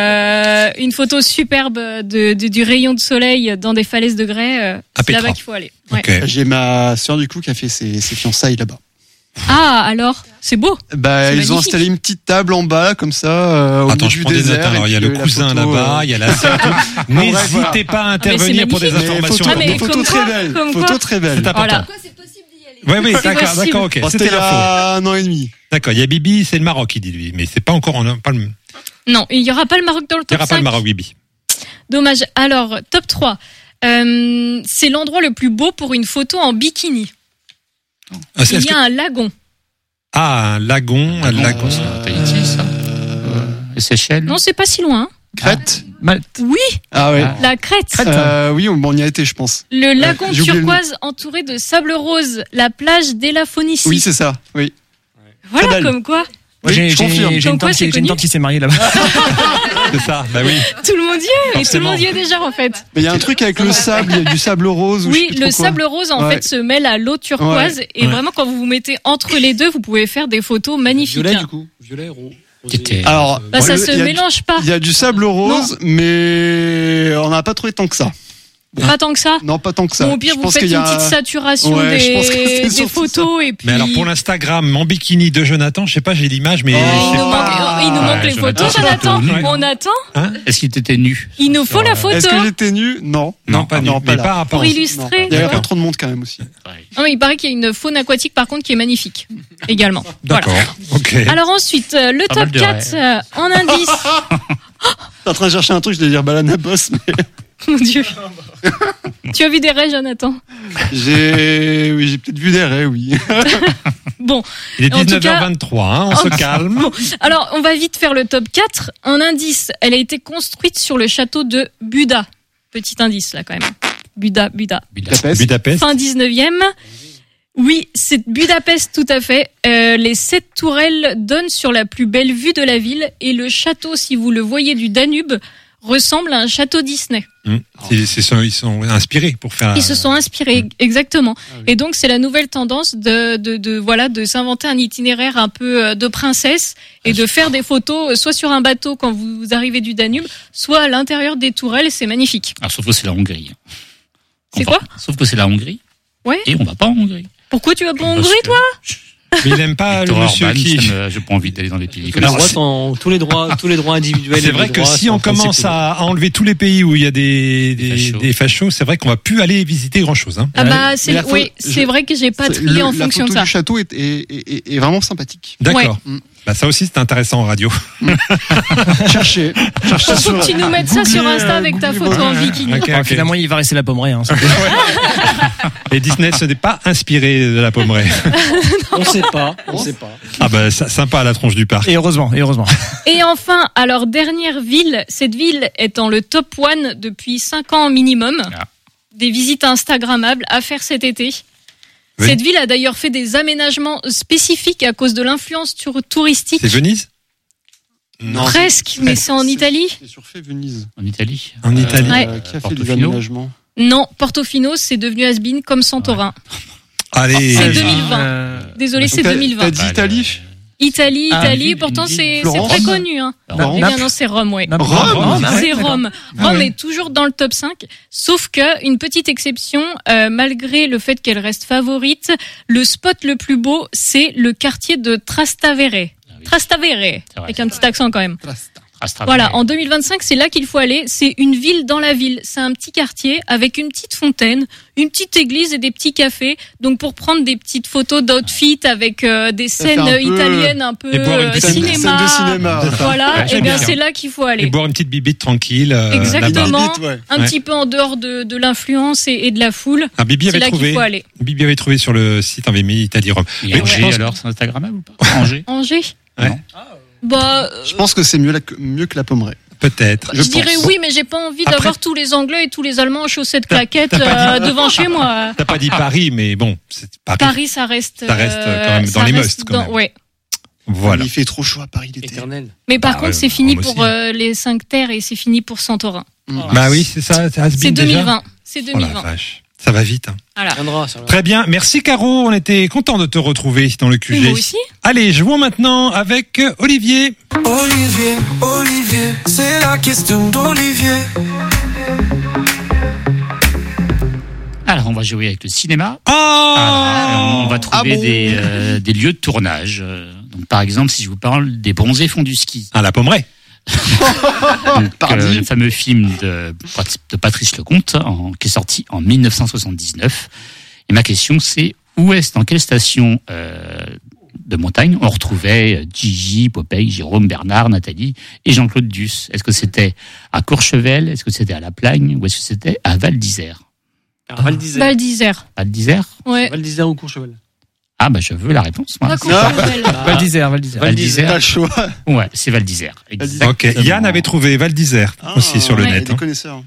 superbe du rayon de soleil dans des falaises de grès, c'est Petra. là-bas qu'il faut aller. Ouais. Ok. J'ai ma sœur du coup qui a fait ses fiançailles là-bas. Ah, alors, c'est beau. Bah, C'est ils ont magnifique. installé une petite table en bas comme ça au Attends, milieu je du prends des notes. désert. Alors il y a le cousin là-bas, il y a la sœur. N'hésitez pas à intervenir pour des magnifique. informations. Ah, mais photos comme très quoi, belles. comme Photos quoi. très belles. C'est important. Voilà. C'est possible d'y aller. Oui, C'est d'accord, possible. d'accord, ok. Bon, C'était C'était il y l'info. a 1 an et demi. D'accord, il y a Bibi, c'est le Maroc, il dit lui. Mais c'est pas encore, pas le, Non, il n'y aura pas le Maroc dans le il y top aura 5. pas le Maroc, Bibi. Dommage. Alors, top 3. C'est l'endroit le plus beau pour une photo en bikini. Ah, c'est- Il est-ce y a que- un lagon. Ah, un lagon, un lagon. C'est en Tahiti, ça. Les Seychelles. Non, c'est pas si loin. hein. Crète. Oui, Ah ouais. la Crète. Oui, on y a été, je pense. Le lagon j'ai oublié le nom. turquoise entouré de sable rose. La plage d'Elafonicie. Oui, c'est ça. Oui. Voilà, très belle. comme quoi. Oui, J'ai je confirme. une Comme quoi, tante c'est j'ai une tante connu. qui s'est mariée là-bas. C'est ça, bah oui. Tout le monde y est. Et tout le Forcément. monde y est déjà, en fait. Mais il y a un truc avec le sable, il y a du sable rose. ou je sais Oui, plus le trop quoi. sable rose, en Ouais. fait, se mêle à l'eau turquoise. Et Ouais. vraiment, quand vous vous mettez entre les deux, vous pouvez faire des photos magnifiques. Violet, hein. du coup. Violet, rose. C'était- Alors, Bah, ça il se y a du- mélange pas. Il y a du sable rose, mais on n'a pas trouvé tant que ça. Pas tant que ça. Non, pas tant que ça. Bon, au pire, Je vous pense faites qu'il y une a- petite saturation Ouais, je pense que c'est des surtout photos et puis. Mais alors pour l'Instagram, en bikini de Jonathan, je sais pas, j'ai l'image, mais Oh. je il sais nous pas. manque, il nous manque les Jonathan, photos, c'est pas Jonathan. connu. On attend. Est-ce qu'il était nu? Il nous faut la photo Est-ce que j'étais nu? Non. Non, pas nu, non, mais là. pas pour rapport. illustrer. Il y avait D'accord. pas trop de monde quand même aussi. Non, mais il paraît qu'il y a une faune aquatique par contre qui est magnifique également. D'accord, ok. Voilà. Alors ensuite, le Pas top mal de 4 en indice. T'es en train de chercher un truc, je devais dire Balana Boss, mais Mon Dieu. Tu as vu des raies, Jonathan? j'ai peut-être vu des raies, oui. Bon, Il est en tout cas- 19h23, hein, on se calme. bon. Alors, on va vite faire le top 4. En indice, elle a été construite sur le château de Buda. Petit indice là quand même. Buda. Budapest. Fin 19e. Oui, c'est Budapest tout à fait. Les 7 tourelles donnent sur la plus belle vue de la ville et le château, si vous le voyez du Danube, ressemble à un château Disney. Ils sont inspirés pour faire. Ils se sont inspirés, exactement. Et donc c'est la nouvelle tendance de s'inventer un itinéraire un peu de princesse et de faire des photos soit sur un bateau quand vous arrivez du Danube, soit à l'intérieur des tourelles. C'est magnifique. Alors, sauf que c'est la Hongrie. C'est quoi ? Sauf que c'est la Hongrie. Ouais. Et on va pas en Hongrie. Pourquoi tu vas pas en Parce Hongrie, que- toi ? Mais il n'aime pas le Victor monsieur Orban, qui. j'ai pas envie d'aller dans les pays comme Les ça. droits tous les droits individuels. C'est et vrai les que droits si sont on commence séparés. à enlever tous les pays où il y a Des des fachos, c'est vrai qu'on va plus aller visiter grand chose. Hein. Ah bah Mais la oui, c'est vrai que j'ai pas trié en fonction de La ça. photo du château est vraiment sympathique. D'accord. Ouais. Bah ça aussi c'est intéressant en radio. Cherchez. Faut que tu nous mettes ça sur Insta avec ta photo en viking. Ok, ok. Finalement, il va rester la pommeraie. Hein, Et Disney ce n'est pas inspiré de la pommeraie. On sait pas. Ah bah sympa la tronche du parc. et heureusement. Et enfin, alors dernière ville, cette ville est dans le top 1 depuis 5 ans minimum. Ah. Des visites instagrammables à faire cet été. Oui. Cette ville a d'ailleurs fait des aménagements spécifiques à cause de l'influence touristique. C'est Venise Non, Presque, mais c'est en Italie. C'est surfait Venise. En Italie. En Italie. Ouais. Qui a fait Portofino. des aménagements? Non, Portofino, c'est devenu has-been comme Santorin. Allez. C'est 2020. Désolé, c'est T'as 2020. dit Italie? Italie, Ah, Italie, ville, pourtant une ville. c'est Florence. très connu. Hein. Florence. Eh bien non, c'est Rome, ouais. Rome. C'est Rome. Ah Rome ouais. est toujours dans le top 5, sauf que une petite exception, malgré le fait qu'elle reste favorite, le spot le plus beau, c'est le quartier de Trastevere. Ah oui. Trastevere, C'est vrai. avec un petit accent quand même. Trastevere. Voilà, en 2025, c'est là qu'il faut aller. C'est une ville dans la ville. C'est un petit quartier avec une petite fontaine, une petite église et des petits cafés. Donc pour prendre des petites photos d'outfit avec des Ça fait scènes un peu- italiennes un peu Et boire une petite cinéma. Scène de cinéma. Voilà, Ouais, et j'aime bien bien. c'est là qu'il faut Et aller. boire une petite bibite tranquille. Exactement. là-bas. Bibite, ouais. Un Ouais. petit peu en dehors de l'influence et de la foule. Ah, Bibi C'est avait là qu'il trouvé. faut aller. Bibi avait trouvé sur le site, avait mis Italie-Rome. Et Mais Angers, je pense- alors, c'est Instagrammable ou pas Angers Angers. Ouais. Non. Bah, Je pense que c'est mieux que la pommeraie. Peut-être. je dirais oui, mais j'ai pas envie Après- d'avoir tous les Anglais et tous les Allemands en chaussettes T'as claquettes pas dit- devant chez moi. T'as pas dit Paris, mais bon, c'est Paris. Paris, ça reste. Ça reste, quand même dans ça les reste must, quand même. Ouais. Voilà. Il fait trop chaud à Paris l'été. Éternel. Mais par Ah contre, ouais, c'est fini Rome pour aussi. les 5 terres et c'est fini pour Santorin. Bah oui, c'est ça, c'est has-been C'est déjà. 2020. C'est Oh la 2020. vache. Ça va vite. Hein. Voilà. Viendra, ça va. Très bien. Merci Caro. On était content de te retrouver dans le Et QG. moi aussi. Allez, jouons maintenant avec Olivier. Olivier, c'est la question d'Olivier. Alors, on va jouer avec le cinéma. Ah, On va trouver bon des lieux de tournage. Donc, par exemple, si je vous parle des Bronzés font du ski. Ah, la pommeraie. Donc, Pardi. le fameux film de Patrice Lecomte, qui est sorti en 1979. Et ma question, c'est dans quelle station de montagne on retrouvait Gigi, Popeye, Jérôme, Bernard, Nathalie et Jean-Claude Duss? Est-ce que c'était à Courchevel? Est-ce que c'était à La Plagne? Ou est-ce que c'était à Val d'Isère? Alors, Val d'Isère. Val d'Isère. Val d'Isère? Ouais. Val d'Isère ou Courchevel. Ah, bah, je veux la réponse, moi. Pas Courchevel. Val d'Isère. Val Pas d'Isère? le choix. Ouais, c'est Val d'Isère. Exactement. Ok. Yann avait trouvé Val d'Isère aussi sur le Ouais. net. Des hein. connaisseurs.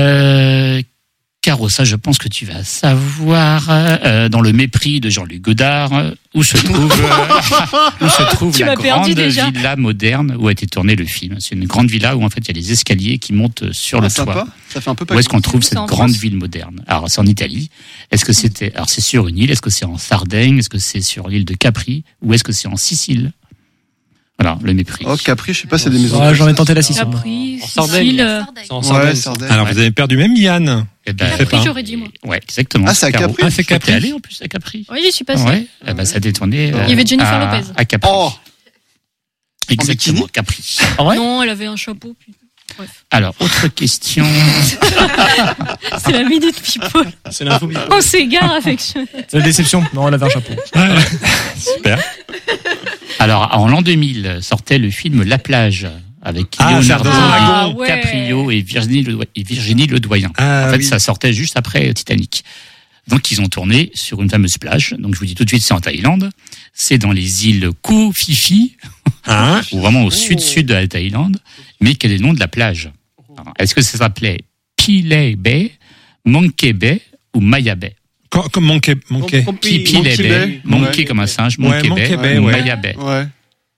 Caro, ça, je pense que tu vas savoir, dans le mépris de Jean-Luc Godard, où se trouve Tu la m'as perdu grande déjà. villa moderne où a été tourné le film. C'est une grande villa où, en fait, il y a des escaliers qui montent sur le Sympa. toit. Ça fait un peu Où est-ce qu'on trouve C'est cette en grande France. ville moderne? Alors, c'est en Italie. Est-ce que c'était, alors c'est sur une île? Est-ce que c'est en Sardaigne? Est-ce que c'est sur l'île de Capri? Ou est-ce que c'est en Sicile? Voilà, le mépris. Oh, Capri, je sais pas, c'est des maisons. Ouais, j'en ai tenté la 6. Capri, En Sardaigne. Sicile. C'est en Ouais, Sardaigne. Sardaigne. Alors, vous avez perdu même Yann. Eh ben, Je sais Capri, pas. j'aurais dit moi. ouais, exactement. Ah, c'est à Caro. Capri? Ah, c'est Capri. T'es allé en plus à Capri? Oui, j'y suis passée. Ouais, eh ben, ça a détourné. Il y avait Jennifer Lopez. À Capri. Oh, Exactement, bikini Capri. Non, elle avait un chapeau. Puis... Bref. Alors, autre question. C'est la minute people. C'est l'info. On s'égare affectionné. C'est la déception. Non, elle avait un chapeau. Super. Alors, en l'an 2000, sortait le film La plage, avec Ah, Leonardo Ah, ouais. DiCaprio et Virginie Ledoyen. Ah, En fait, oui. ça sortait juste après Titanic. Donc, ils ont tourné sur une fameuse plage. Donc, je vous dis tout de suite, c'est en Thaïlande. C'est dans les îles Koh Phi Phi, Hein ou vraiment au sud-sud de la Thaïlande. Mais quel est le nom de la plage? Alors, est-ce que ça s'appelait Pilay Bay, Monkey Bay ou Maya Bay? Comme Monkey. Pilay Monkey Bay, Bay. Monkey Ouais. comme un singe, Ouais, Monkey Monkey Bay, Bay, ou ouais. Maya Bay. ouais.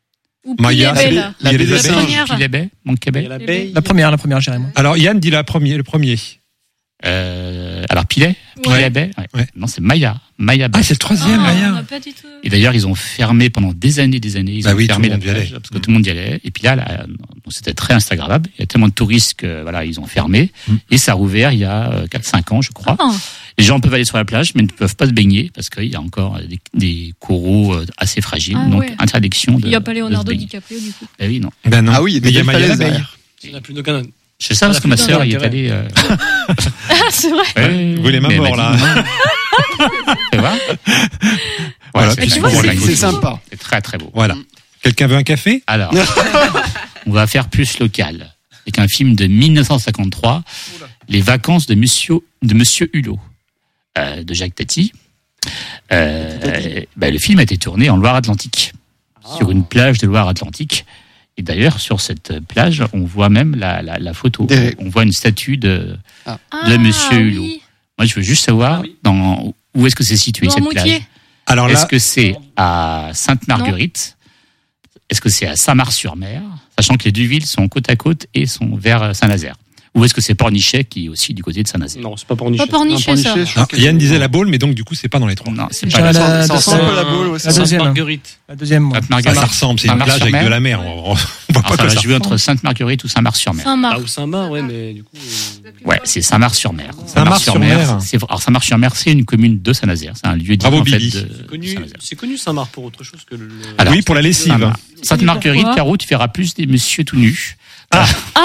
Ou Maya, Pilebay, c'est là. il y a les La abeilles. première. Pilebay, Monkey Il y a Bay. l'abeille. La première, j'irai moi. Alors Yann dit le premier. Alors Piley, Pilebay. Ouais. Non, c'est Maya. Maya Bay. Ah, c'est le troisième, Ah, on Maya. n'a pas du tout. Et d'ailleurs, ils ont fermé pendant des années. Ils Bah ont oui, fermé tout le la monde y allait. plage parce que tout le monde y allait. Et puis là, donc c'était très instagrammable. Il y a tellement de touristes que voilà, ils ont fermé. Et ça a rouvert il y a 4-5 ans, je crois. Ah. Les gens peuvent aller sur la plage, mais ne peuvent pas se baigner parce qu'il y a encore des coraux assez fragiles. Ah, donc ouais. interdiction de. Il n'y a pas de se Leonardo baigner. DiCaprio du coup. Eh oui, non. Ben non. Ah oui, mais il y a des Maya falaises, l'abeille. Il n'y a plus d'aucun. Je sais ça parce que ma putain, sœur y est intérêt. allée. Ah, c'est vrai. Ouais, Vous les mais elle mamans, m'a dit là. non. Tu vois Voilà, c'est puis tu vois, très beau. c'est sympa. C'est très très beau. Voilà. Quelqu'un veut un café? Alors, on va faire plus local. Avec un film de 1953, Les vacances de Monsieur Hulot, de Jacques Tati. Le film a été tourné en Loire-Atlantique, sur une plage de Loire-Atlantique. Et d'ailleurs, sur cette plage, on voit même la photo. Des- On voit une statue de Ah, Monsieur Hulot. oui. Moi, je veux juste savoir où est-ce que c'est situé, cette Noirmoutier. plage. Alors Est-ce là, que c'est à Sainte-Marguerite? Est-ce que c'est à Saint-Mars-sur-Mer? Sachant que les deux villes sont côte à côte et sont vers Saint-Nazaire. Ou est-ce que c'est Pornichet qui est aussi du côté de Saint-Nazaire? Non, c'est pas pour nicher. Pas Pornichet, ça. Yann disait la Baule, mais donc du coup, c'est pas dans les trois. Non, c'est Je pas dirais la la- Ça ressemble un peu à la Baule, ouais, la c'est ça. deuxième. Marguerite. La deuxième, moi. Ça Sainte-Marguerite. ressemble, c'est une plage avec de la mer. On voit Alors, pas ça que va ça. jouer entre Sainte-Marguerite ou Saint-Mars-sur-Mer. Saint-Marc. Ah, ou Saint-Marc, ouais, mais du coup. Ouais, c'est Saint-Mars-sur-Mer. Saint-Mars-sur-Mer. Alors, Saint-Mars-sur-Mer, c'est une commune de Saint-Nazaire. C'est un lieu dit, Bravo, en fait, Bibi. de Saint-Nazaire. C'est connu Saint-Marc pour autre chose que le. Alors, Oui, pour la lessive. Saint-Marc. Sainte-Marguerite, Pourquoi Caro, tu verras plus des messieurs tout nus. Ah,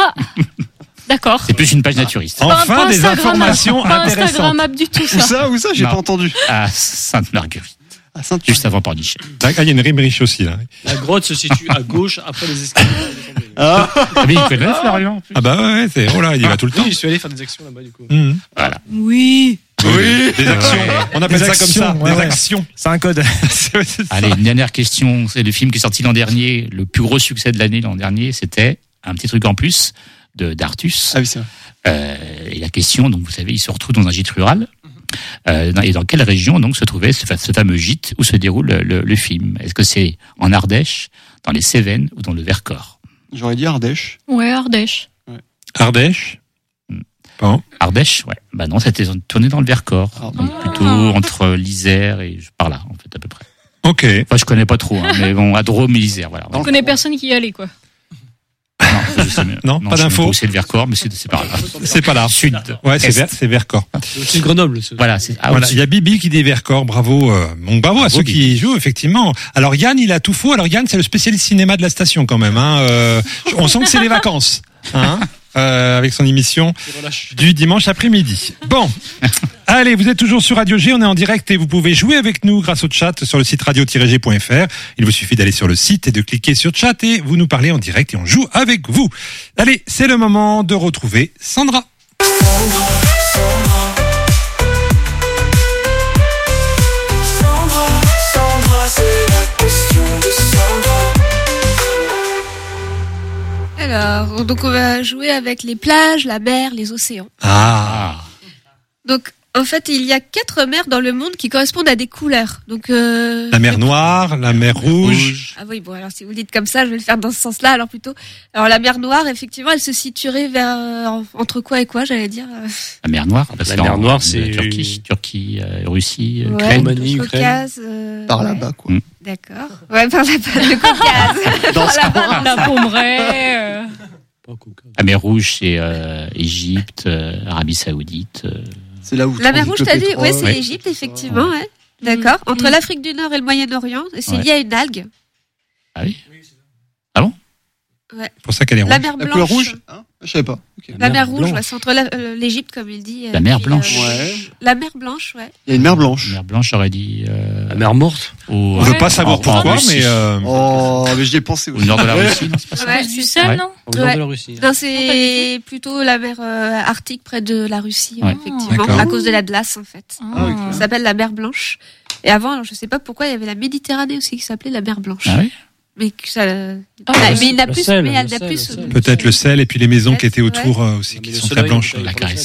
d'accord. C'est plus une page naturiste. Enfin, des informations Pas intéressantes. Instagrammable du tout, Où ça. ça, j'ai Non. pas entendu. À Sainte-Marguerite. À Sainte- Juste avant Pornichet. Ah, il y a une rime riche aussi, là. La grotte se situe à gauche après les escaliers. Ah, Ah, mais il connaît Florian. en plus. Ah bah ouais, c'est, oh là, il y va tout le temps. Oui, je suis allé faire des actions là-bas, du coup. Mhm. Voilà. Oui. Oui, des actions. On appelle Des ça comme ça, actions, ouais, des ouais. actions. C'est un code. C'est ça. Allez, une dernière question. C'est le film qui est sorti l'an dernier. Le plus gros succès de l'année l'an dernier, c'était un petit truc en plus d'Artus. ah oui, c'est vrai. Et la question, donc vous savez, il se retrouve dans un gîte rural. Et dans quelle région donc se trouvait ce fameux gîte où se déroule le film? Est-ce que c'est en Ardèche, dans les Cévennes ou dans le Vercors? J'aurais dit Ardèche. Ouais, Ardèche. Ardèche. Bon. Ardèche, ouais. Bah non, c'était tourné dans le Vercors. Ah, Donc plutôt entre l'Isère et par là, en fait, à peu près. Ok. Enfin, je connais pas trop, hein, mais bon, à Drôme et l'Isère, voilà. Je connais personne qui y allait, quoi. Non, je sais mieux. Non, pas je sais d'infos. même où c'est le Vercors, mais c'est pas grave. C'est pas là. Sud. Ouais, c'est Est. Vercors. C'est aussi Grenoble. Voilà, c'est Voilà, il y a Bibi qui dit Vercors, bravo. Donc bravo à ceux qui Bibi. y jouent, effectivement. Alors Yann, il a tout faux. Alors Yann, c'est le spécialiste cinéma de la station quand même. Hein. On sent que c'est les vacances, hein, avec son émission du dimanche après-midi. Bon, allez, vous êtes toujours sur Radio G, on est en direct et vous pouvez jouer avec nous grâce au chat sur le site radio-g.fr. Il vous suffit d'aller sur le site et de cliquer sur chat et vous nous parlez en direct et on joue avec vous. Allez, c'est le moment de retrouver Sandra. Sandra, c'est la question de Sandra. Alors, donc on va jouer avec les plages, la mer, les océans. Ah. Donc, en fait, il y a 4 mers dans le monde qui correspondent à des couleurs. Donc, La mer Noire, la mer Rouge. Ah oui, bon, alors si vous le dites comme ça, je vais le faire dans ce sens-là, alors plutôt. Alors, la mer Noire, effectivement, elle se situerait vers, entre quoi et quoi, j'allais dire. La mer Noire. Parce La que mer en- Noire, en c'est- Turquie, Russie, Ouais, Ukraine. Roumanie, Caucase, Par ouais, là-bas, quoi. D'accord. Ouais, par là-bas, le Caucase. Dans ce là-bas. La Pommeraye. Pas Caucase. La mer Rouge, c'est Égypte, Arabie Saoudite. C'est là où. La mer transite Rouge, le t'as dit? pétrole. Ouais, c'est Ouais. l'Égypte, effectivement, ouais. D'accord. Entre l'Afrique du Nord et le Moyen-Orient, et c'est Ouais. lié à une algue. Ah oui? C'est pour ça qu'elle est rouge. La mer La blanche. couleur rouge hein. Je savais pas. Ok. La mer Mer rouge, blanche. ouais, c'est entre l'Égypte, comme il dit. La mer puis, blanche. Ouais. La mer blanche, ouais. Il y a une mer blanche. La mer Blanche, j'aurais dit. La mer morte. On veut pas savoir en pourquoi, Russie. mais Oh, mais j'y ai pensé Au aussi. nord de la Russie, non, c'est pas ça? Ouais, Du c'est sel, Ouais. non? Au nord Ouais. de la Russie. Non, c'est plutôt la mer Arctique près de la Russie, Ouais. effectivement, D'accord. à cause de la glace, en fait. Ah, ok. Ça s'appelle la mer Blanche. Et avant, alors, je sais pas pourquoi, il y avait la Méditerranée aussi qui s'appelait la mer Blanche. Ah oui? Mais que ça, le mais il n'a le plus, sel, mais le elle n'a sel, plus. le sel. peut-être le sel et puis les maisons qui étaient autour aussi, Mais qui le sont très soleil, blanches. il y a La pas le caresse. sel.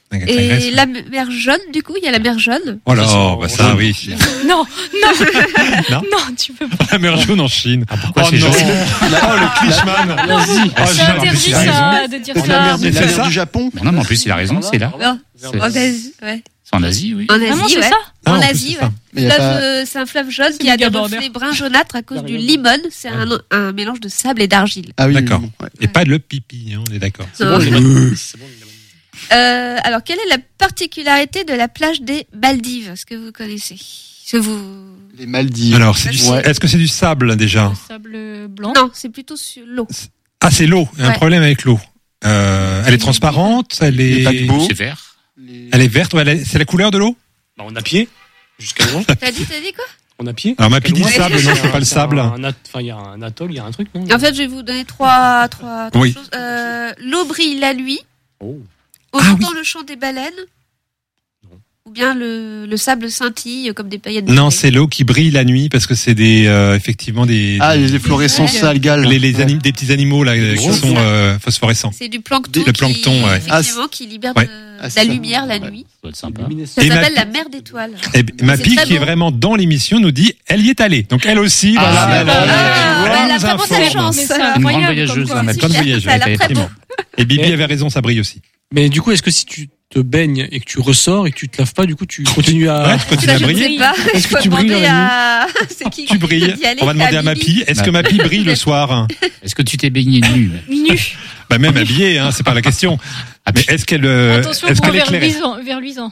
Et la mer jaune, du coup, il y a la mer jaune. Oh là, bah ça, oui. Non, Non, tu peux pas. la mer jaune en Chine. Pourquoi Oh c'est non. jaune Le Clichman. C'est interdit ça, de dire C'est la mer ça. du Japon. Non, mais en plus, il a raison, c'est là. Non, C'est en Asie, ouais. c'est en Asie, oui. En Asie, Vraiment, c'est ouais. ça Ah, En en plus, Asie, c'est ça. ouais. Mais y a C'est un fleuve jaune C'est qui a des méga border. reflets brun jaunâtre à cause du limon. C'est un mélange de sable et d'argile. Ah oui, D'accord. bon, ouais. Et pas de le pipi, hein, on est d'accord. Non. C'est bon, Alors, quelle est la particularité de la plage des Maldives? Est-ce que vous connaissez? Est-ce que vous... Les Maldives. Alors, c'est du, Ouais. est-ce que c'est du sable déjà? Le sable blanc. Non, c'est plutôt sur l'eau. Ah, c'est l'eau. Il y a un Ouais. problème avec l'eau. Elle est transparente, elle Les est, paquebots. C'est vert. elle est verte. Ouais, c'est la couleur de l'eau. Bah, on a pied. Jusqu'à loin. T'as dit quoi? On a pied. Alors, ma dit Jusqu'à loin. sable, non, c'est pas le sable. Enfin, il y a un atoll, il y a un truc, non? En fait, je vais vous donner trois Oui. choses. L'eau brille la nuit. Oh. On Ah entend le chant des baleines. Ou bien le sable scintille comme des paillettes de Non, soleil. c'est l'eau qui brille la nuit parce que c'est des, effectivement des, Ah, les efflorescences algales. les des petits animaux là qui Gros. sont phosphorescents. C'est du plancton, Le plancton, ouais. effectivement, qui libère Ouais. de la lumière la nuit. Ça doit être sympa. Ça Et s'appelle ma- la mer d'étoiles. Et ma C'est Pi, très qui est beau. vraiment dans l'émission, nous dit elle y est allée. Donc elle aussi, Ah, voilà, elle, elle a nous vraiment informe. sa chance. Mais c'est Une grande incroyable, voyageuse, comme quoi. hein, ma Plein de Super, voyages, ça a l'air très effectivement. Et Bibi Et- avait raison, ça brille aussi. Mais du coup, est-ce que si tu te baignes et que tu ressors et que tu te laves pas, du coup, tu continues à. Ouais, tu continues Ça, à je ne briller. sais pas. Il Est-ce que faut tu brilles demander dans à... C'est qui Tu brilles. d'y aller, On va demander c'est à ma Bibi. Pi. Est-ce que ma Pi brille le soir? Est-ce que tu t'es baigné nu? Nu. Bah même habillée, hein, c'est pas la question. Mais est-ce qu'elle, Attention, est-ce pour qu'elle est éclairée? vers luisant.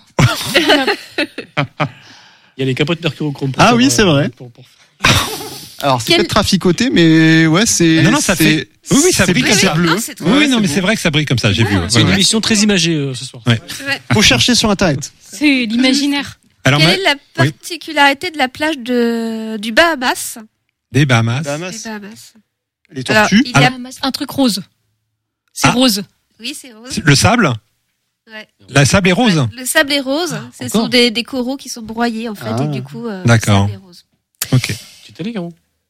Il y a les capotes mercurochrome. pour Ah faire, oui, c'est vrai. Alors, c'est Quel- peut-être traficoté, mais ouais, c'est. Non, non, ça c'est- fait- oui, oui, ça c'est brille bleu, comme c'est ça. bleu. Ah, c'est trop Oui, bien, oui, non, c'est mais beau. c'est vrai que ça brille comme ça, j'ai vu. C'est une émission très imagée ce soir. Ouais. Faut chercher sur Internet. C'est l'imaginaire. Alors, Quelle est la particularité de la plage du Bahamas? des Bahamas. Des Bahamas. Bahamas. Les Alors, tortues. il y a... Un truc rose. C'est Ah. rose. Oui, c'est rose. Le sable? Ouais. Le sable est rose? Ouais, le sable est rose. Ce encore sont des coraux qui sont broyés, en fait, Ah. et du coup, D'accord. le sable est rose. Ok. Tu t'es allé, Caro?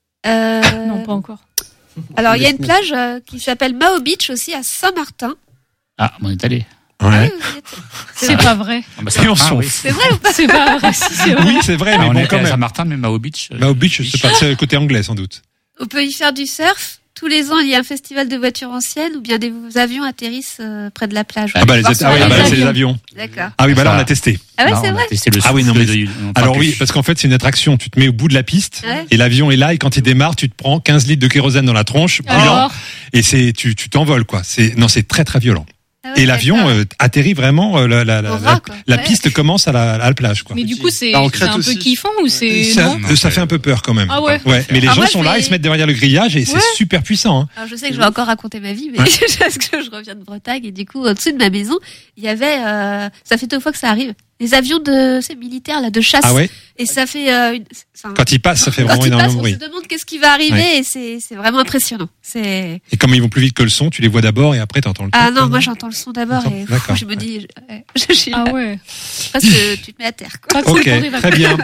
Non, pas encore. Alors, il y a une plage qui s'appelle Mao Beach aussi à Saint-Martin. Ah, on est allé. Ah Ouais. oui, vous y êtes. C'est pas vrai. Ah, bah, Et on s'en oui. fout. C'est vrai ou pas? C'est pas vrai. Si, c'est vrai. Oui, c'est vrai, Ah, mais on bon, était quand à même. Saint-Martin, mais Mao Beach. Bah, au beach, c'est pas, c'est le côté anglais, sans doute. On peut y faire du surf. Tous les ans, il y a un festival de voitures anciennes ou bien des avions atterrissent près de la plage. Ah bah, Voir ah sur oui, les bah, c'est avions. les avions. D'accord. Ah oui, bah là, Ça- on a testé. Ah ouais, Non, c'est on vrai. a testé le Ah oui, non, souffle mais- on Alors parle oui, plus. parce qu'en fait, c'est une attraction. Tu te mets au bout de la piste Ouais. et l'avion est là et quand il démarre, tu te prends 15 litres de kérosène dans la tronche, brûlant, Alors, et tu t'envoles, quoi. C'est très, très violent. Ah ouais, Et l'avion d'accord. atterrit vraiment, Au ras, quoi. la Ouais. piste commence à la plage, quoi. mais du coup, c'est Bah, en c'est Crète un peu aussi. kiffant ou c'est Ça, non ça fait un peu peur quand même. Ah ouais. Mais les Ah, gens moi, sont je là, vais- ils se mettent derrière le grillage et c'est Ouais. super puissant. Hein. Alors, je sais que je vais encore raconter ma vie, mais Ouais. parce que je reviens de Bretagne et du coup, au-dessus de ma maison, il y avait, ça fait 2 fois que ça arrive, des avions militaires, là, de chasse. Ah ouais. Et ça fait, Quand ils passent, ça fait quand vraiment ils passent, énormément de on se bruit. demande qu'est-ce qui va arriver Ouais. et c'est vraiment impressionnant. C'est, Et comme ils vont plus vite que le son, tu les vois d'abord et après t'entends le ah truc, non, quoi. moi j'entends le son d'abord et D'accord. je me dis, je suis Ah là. ouais. Parce que tu te mets à terre, quoi. Pas cool Ok, pour des très vacances. bien.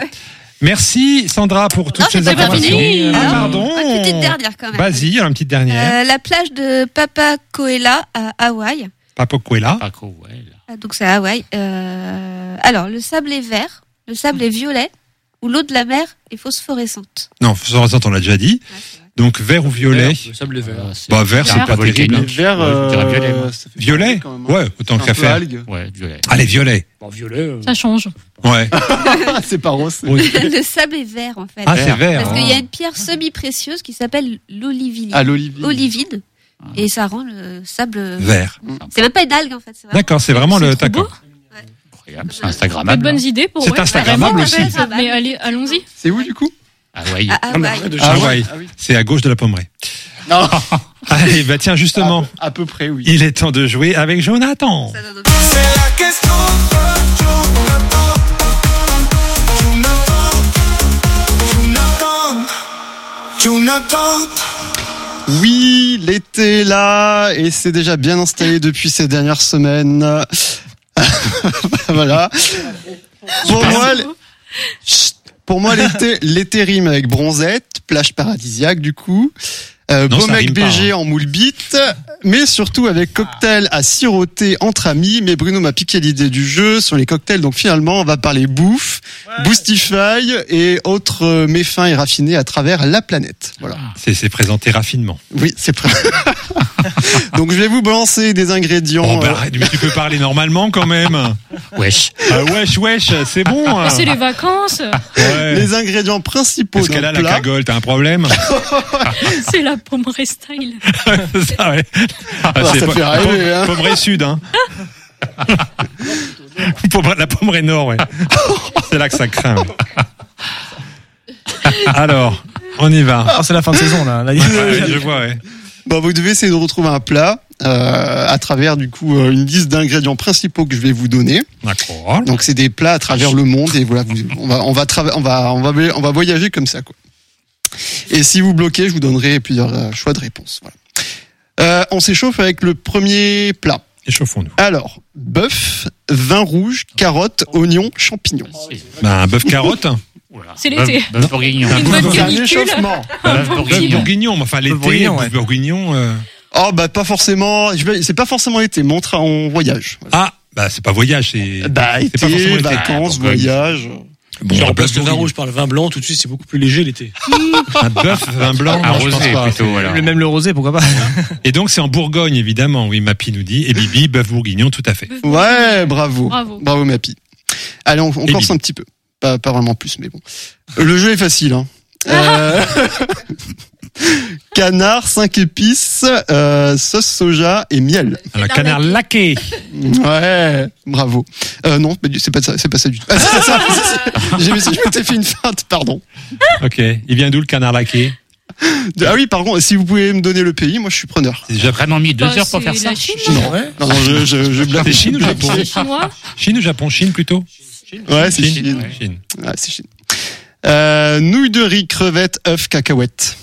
Merci Sandra pour toutes Non, ces c'est pas informations. fini. Ah, Alors, pardon. Une petite dernière quand même. Vas-y, alors une petite dernière. La plage de Papacoela à Hawaï. Papacoela. Ah, cool, ouais, là. Donc c'est à Hawaï. Alors, le sable est vert, le sable est violet, ou l'eau de la mer est phosphorescente. Non, fluorescente, on l'a déjà dit. Ouais, c'est vrai. Donc vert ou violet. Le sable est vert. Bah vert, c'est Vert. pas terrible. Volcanique. Vert, Ouais, je dirais violet, moi. ça fait Violet. violet quand même, hein. Ouais, autant C'est qu'à un peu faire. algue. Ouais, violet. Allez, violet. Bon, violet. Ça change. Ouais. C'est pas rose. Oui. Le sable est vert en fait. Ah, c'est vert. Parce qu'il y a une pierre semi-précieuse qui s'appelle l'olivine. Ah, l'olivine. Olivine. Et ça rend le sable Vert. C'est même pas une algue en fait. C'est vraiment... D'accord, c'est vraiment le C'est trop beau. d'accord. Incroyable, c'est Pas de Instagrammable. bonnes idées pour. C'est ouais, Instagrammable carrément, aussi. en fait. Mais allez, allons-y. C'est où du coup? Ah ouais. Ah, Non, mais Hawaï. arrête de Ah chercher. ouais, Ah oui. c'est à gauche de la pommerie. Non. Allez, bah tiens, justement, À peu près, oui. il est temps de jouer avec Jonathan. Ça donne envie. C'est la question Jonathan. Oui, l'été est là et c'est déjà bien installé depuis ces dernières semaines. Voilà. Pour moi, l'été rime avec bronzette, plage paradisiaque du coup. ça Beaumec rime pas, BG en moule bite, mais surtout avec cocktail à siroter entre amis. Mais Bruno m'a piqué l'idée du jeu sur les cocktails, donc finalement on va parler bouffe, Boostify et autres méfins et raffinés à travers la planète. Voilà. C'est présenté raffinement. Oui, c'est prêt. Donc je vais vous balancer des ingrédients. Oh, bah, arrête, mais tu peux parler normalement quand même. Wesh. Wesh, c'est bon. Ah, c'est les vacances. Ouais. Les ingrédients principaux Parce qu'elle d'un a la plat. cagole, t'as un problème? C'est la Pommery style. C'est ça, ouais. Alors, ça fait rêver, hein. Pommeray Sud, hein. La Pommeray Nord, ouais. C'est là que ça craint. Ouais. Alors, on y va. Ah, c'est la fin de saison là. Là, Ouais, je vois, ouais. Bon, vous devez essayer de retrouver un plat à travers du coup une liste d'ingrédients principaux que je vais vous donner. D'accord. Donc c'est des plats à travers le monde et voilà, on va voyager comme ça quoi. Et si vous bloquez, je vous donnerai plusieurs choix de réponses. Voilà. On s'échauffe avec le premier plat. Échauffons-nous. Alors, bœuf, vin rouge, carottes, oignons, champignons. Un bœuf carotte. C'est l'été. Bœuf bourguignon. Une bonne C'est un canicule. échauffement. Bœuf Bœuf bourguignon. bourguignon, mais enfin l'été, bourguignon, ouais. bœuf bourguignon. Oh bah pas forcément. C'est pas forcément l'été. Mais on voyage. Voilà. Ah, bah c'est pas voyage, c'est. Bah c'est pas été, forcément l'été. vacances, Ah, Bourgogne. voyage. Bon, Je un remplace bœuf le vin bourguignon. rouge par le vin blanc, tout de suite c'est beaucoup plus léger l'été. Un bœuf, vin blanc, Un non, je pense rosé pas. plutôt, voilà. Même le rosé, pourquoi pas. Et donc c'est en Bourgogne évidemment, oui, Mapi nous dit. Et Bibi, bœuf bourguignon, tout à fait. Ouais, bravo. Bravo. Mappy. Allez, on corse Bibi. un petit peu. Pas vraiment plus, mais bon. Le jeu est facile, hein. Canard, 5 épices, sauce soja et miel. Alors, canard laqué. Ouais, bravo. Non, c'est pas ça du tout. Ah, c'est ça. Je m'étais fait une feinte, pardon. Ok. Il vient d'où le canard laqué? Ah oui, pardon. Si vous pouvez me donner le pays, moi je suis preneur. C'est déjà Vraiment mis 2 Bah, heures pour c'est faire ça. la Chine, Non, non, je blague. C'est Chine ou Japon? C'est chinois. Chine ou Japon? Chine plutôt. Ouais, c'est Chine. Ouais. Chine. Ouais, c'est Chine. Nouilles de riz, crevettes, œufs, cacahuètes.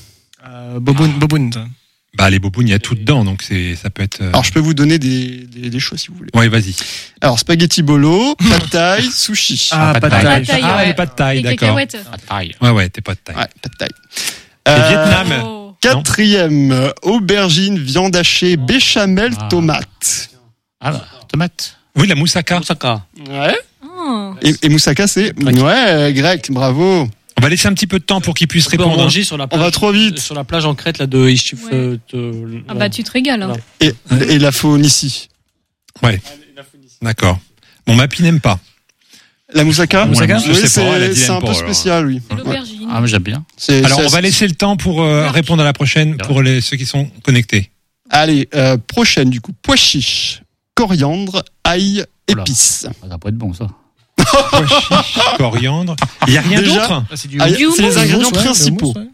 Boboun. Bah les bobounes, il y a tout dedans, donc ça peut être. Alors je peux vous donner des choix si vous voulez. Ouais, vas-y. Alors spaghetti bolo, pad thai, sushi. Ah, pas pas de de taille. taille. Ah, ouais. les pas de taille, Les d'accord. cacahuètes. Pareil. Ouais, t'es pas de taille. Ouais, pad thai. C'est Vietnam. Oh. Quatrième, aubergine, viande hachée, béchamel, Ah. tomate. Ah bah, tomate. Oui, la moussaka. Osaka. Ouais. Oh. Et moussaka, c'est ouais, grec, bravo. On va laisser un petit peu de temps pour qu'il puisse On peut en répondre. manger sur la On plage. va trop vite. Sur la plage en Crète là de Ishtif. Ouais. Ah bah tu te régales. Hein. Et la faune ici. Ouais. D'accord. Bon, Mapi n'aime pas. La moussaka. Moussaka Je Oui, sais pas, elle a dit c'est elle un aime peu pas, alors. spécial, oui. C'est l'aubergine. Ah, mais j'aime bien. Alors, on va laisser le temps pour répondre à la prochaine pour ceux qui sont connectés. Allez, prochaine du coup. Pois chiche, coriandre, ail, Oula. épices. Ça va pas être bon, ça. Pois chiche, coriandre. Il y a rien Déjà d'autre? C'est du Ah, Du c'est les houmous. ingrédients houmous, ouais, principaux. le houmous,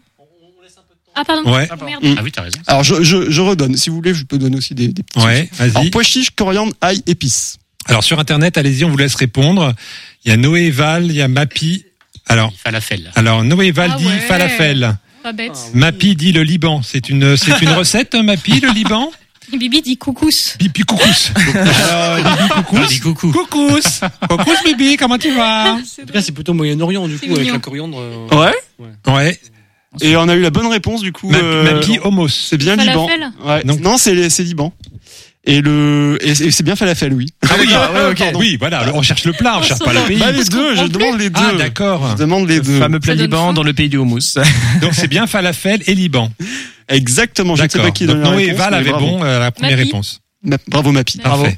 Ah pardon. Ouais. Merde. Ah oui, t'as raison. Alors je redonne. Si vous voulez, je peux donner aussi des petits. Ouais, Alors vas-y. pois chiche, coriandre, ail, épices. Alors, sur Internet, allez-y, on vous laisse répondre. Il y a Noé Val, il y a Mapi. Falafel. Alors Noé Val Ah dit ouais. falafel. Pas bête. Mapi dit le Liban. C'est une recette, Mapi, le Liban? Et Bibi dit couscous. Bibi coucous. Alors, Bibi coucous. Ah, dis coucou. Coucous. Coucous, Bibi, comment tu vas? En tout cas, c'est plutôt Moyen-Orient du C'est coup avec mignon. la coriandre. Ouais. Ouais. Et on a eu la bonne réponse du coup. Mapi homos. C'est bien Falafel. Liban. Ouais. Donc- Non, c'est Liban. Et c'est bien falafel, oui. Ah oui, ouais, ok. oui, voilà, on cherche le plat, on cherche pas le pays. Bah les deux, je demande les deux. Ah, d'accord. Je demande les Le deux. fameux plat Ça donne Liban faim. dans le pays du houmous. Donc c'est bien falafel et Liban. Exactement, je ne sais D'accord. pas qui Donc donne la Noé et réponse. Val mais avait bravo. bon la première Mapi. réponse. Bravo Mapi. Parfait.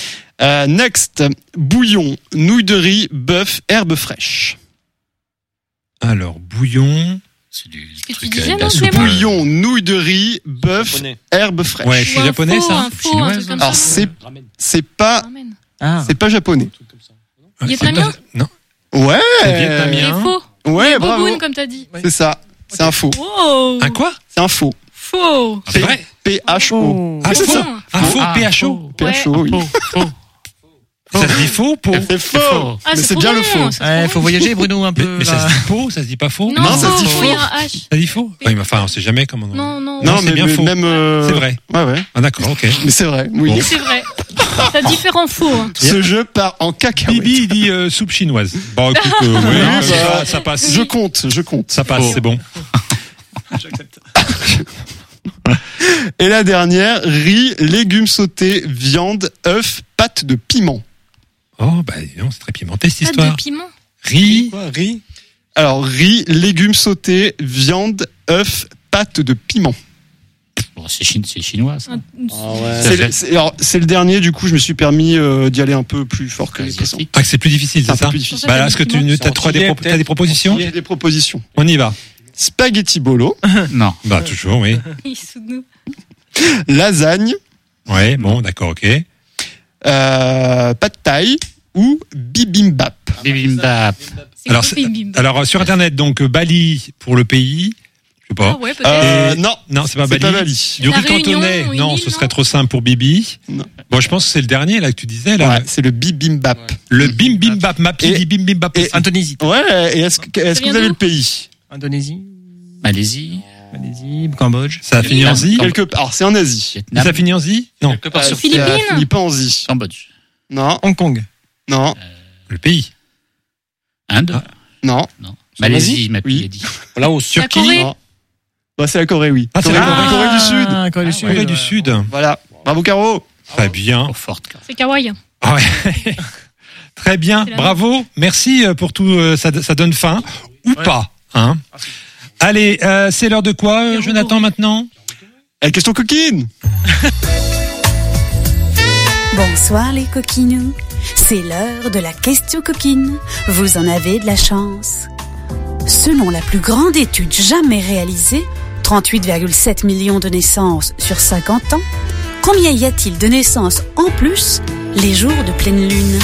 Next, bouillon, nouilles de riz, bœuf, herbes fraîches. Alors, bouillon. C'est du que tu truc disais, avec de non, la soupe. Clément Bouillon, nouilles de riz, bœuf, Japonais. herbes fraîches. Ouais, c'est Ou un japonais faux, ça? un faux, un Chinoise truc comme Alors ça. Ramen. c'est pas Ramen. Ah. japonais. Un truc comme ça. Vietnamien C'est pas- Non, Ouais. c'est Et vietnamien. faux. Ouais, bravo. Boboon, comme t'as dit. C'est ça. C'est un faux. Oh. Un quoi? C'est un faux. Faux. C'est vrai? P-H-O. Un c'est faux? ça. Un faux Ah, PHO? P-H-O, oui. Ça se dit faux, po? C'est faux. Ah, Mais c'est trop bien le bon, faux. c'est Ouais, trop faut bon. voyager, Bruno, un peu. Mais ça là. se dit faux, ça se dit pas faux? Non, Non, ça se dit faux. Il y faux. a un H. Ça dit faux? Oui, mais enfin, on sait jamais comment. Non, non. Non, Non, c'est mais bien faux. même. C'est vrai. Ouais, ouais. Ah, d'accord, ok. Mais c'est vrai. Oui. Bon. C'est vrai. T'as différents faux. Hein. Ce jeu part en cacahuète. Bibi, il dit soupe chinoise. Bon, écoute, oui, bah, ça passe. Je compte. Ça passe, Faux. c'est bon. Et la dernière, riz, légumes sautés, viande, œufs, pâte de piment. Oh, bah non, c'est très pimenté cette Pas histoire. de piment. Riz, Quoi, riz? Alors, riz, légumes sautés, viande, œufs, pâte de piment. Bon, c'est chinois, ça. C'est le dernier, du coup, je me suis permis d'y aller un peu plus fort que les précédents. Asiatique. ah, que c'est plus difficile, C'est un c'est peu ça? plus difficile. Bah, là, est-ce que tu C'est as des propositions? J'ai des propositions. On y va. Spaghetti bolo, Non. Bah, toujours, oui. Ils sous nous. lasagne, Ouais, bon, d'accord, ok. pad thai ou bibimbap. Bibimbap. C'est Alors, quoi, bibimbap? Alors, sur Internet, donc, Bali pour le pays. Je sais pas. Ah ouais, peut-être. Non, Non, c'est pas c'est Bali. pas Bali. Du La riz Réunion, cantonais, une non, île, ce serait non trop simple pour Bibi. Non. Bon, je pense que c'est le dernier, là, que tu disais, là. Ouais, c'est le bibimbap. Le bim bim bap, ma Et- pidi bim bim bap. et- Indonésie. Ouais, et est-ce que vient vous avez d'où le pays? Indonésie. Malaisie. Malaisie. Cambodge. Ça a fini en zi? Alors, c'est en Asie. Vietnam. Ça finit en zi? Non. Quelque part sur Philippines. Ça finit pas en Asie. Cambodge. Non, Hong Kong. non, Le pays. Inde. Ah. non. Non. C'est Malaisie, l'Asie ma Oui. fille a dit. Laos. La Corée. Non. Bah, c'est la Corée, oui. Ah, c'est Corée, la Corée. Corée du Sud. Ah, Corée du Sud. Corée du Sud. Voilà. Bravo, Caro. Très bien. Trop forte. C'est kawaii. Ah ouais. Très bien. C'est la Bravo. Merci pour tout. Ça donne faim. Ou pas. Hein. Allez, c'est l'heure de quoi, Jonathan, maintenant? Question coquine. Bonsoir les coquinous, c'est l'heure de la question coquine. Vous en avez de la chance. Selon la plus grande étude jamais réalisée, 38,7 millions de naissances sur 50 ans, combien y a-t-il de naissances en plus les jours de pleine lune?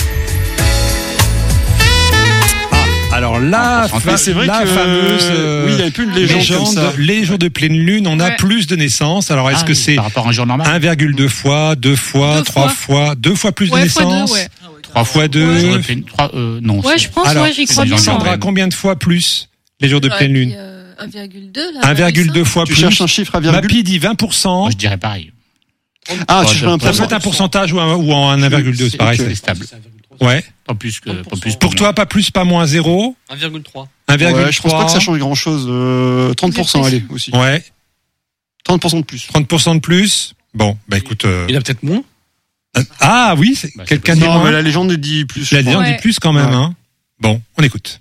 Alors là, Mais c'est vrai que fameuse oui, il y avait plus une légende comme ça. les jours de pleine lune, on a Ouais. plus de naissances. Alors est-ce Ah que oui, c'est par rapport à un jour normal? 1,2 fois, 2 fois, 2 3 fois, 2 fois plus de Ouais, fois naissances? 2, ouais. 3 fois 2. Jour de pleine- non. Ouais, c'est- je pense, Alors, ouais, j'y c'est crois des bien. gens qui Sandra, Ouais. combien de fois plus les jours de pleine lune? 1,2 là. 1,2 fois Tu plus. cherches un chiffre à virgule. Mapi dit 20%. Moi, je dirais pareil. Ah, Ouais, tu cherches un je- Ça peut pourcentage. être un pourcentage ou en 1,2, c'est pareil. C'est c'est- stable. Ouais. Pas plus que, pas plus. Pour toi, pas plus, pas moins 0. 1,3. 1,3. Ouais, je pense pas que ça change grand chose. 30%, allez, aussi. Ouais. 30% de plus. 30% de plus. Bon, bah écoute. Il a peut-être moins. Ah oui, c'est Bah, c'est quelqu'un dit Non, mais moins. la légende dit plus. La je crois. légende dit Ouais. plus quand même. Ouais. Hein. Bon, on écoute.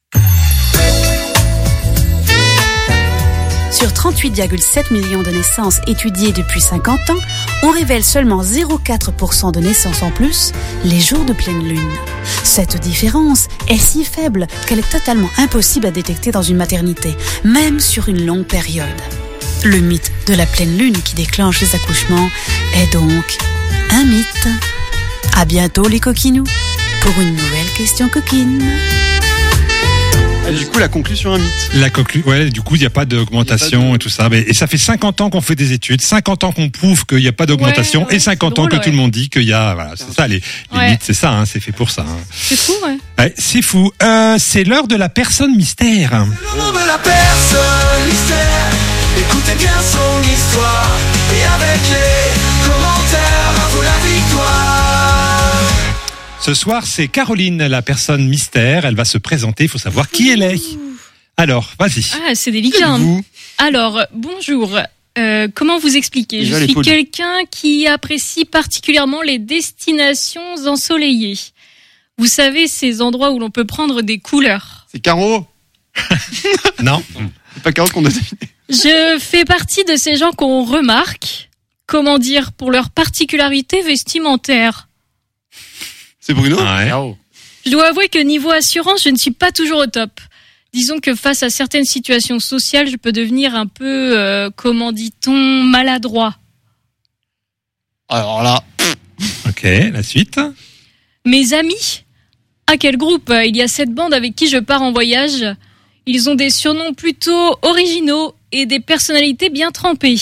Sur 38,7 millions de naissances étudiées depuis 50 ans, on révèle seulement 0,4% de naissances en plus les jours de pleine lune. Cette différence est si faible qu'elle est totalement impossible à détecter dans une maternité, même sur une longue période. Le mythe de la pleine lune qui déclenche les accouchements est donc un mythe. À bientôt les coquinous pour une nouvelle question coquine. Et du coup, la conclusion, un mythe. Ouais, du coup, il n'y a pas d'augmentation et tout ça. Et ça fait 50 ans qu'on fait des études, 50 ans qu'on prouve qu'il n'y a pas d'augmentation Ouais, et 50 c'est ans drôle, que tout le monde dit qu'il y a. Voilà, c'est ça, les Ouais. mythes, c'est ça, hein, c'est fait pour ça. Hein. C'est fou, ouais. Ouais, c'est fou. C'est l'heure de la personne mystère. Le nom de la personne mystère. Écoutez bien son histoire. Et avec les commentaires, à vous la victoire. Ce soir, c'est Caroline, la personne mystère. Elle va se présenter, il faut savoir qui elle est. Alors, vas-y. Ah, c'est délicat. hein. Vous, Alors, bonjour. Comment vous expliquer? Déjà, Je les suis polis. quelqu'un qui apprécie particulièrement les destinations ensoleillées. Vous savez, ces endroits où l'on peut prendre des couleurs. c'est Caro. Non. C'est pas Caro qu'on a deviné. Je fais partie de ces gens qu'on remarque, comment dire, pour leur particularité vestimentaire. C'est Bruno. Ouais. Oh. Je dois avouer que niveau assurance, je ne suis pas toujours au top. Disons que face à certaines situations sociales, je peux devenir un peu, comment dit-on, maladroit. Alors là, Ok, la suite. Mes amis? Ah, quel groupe! Il y a 7 bandes avec qui je pars en voyage. Ils ont des surnoms plutôt originaux et des personnalités bien trempées.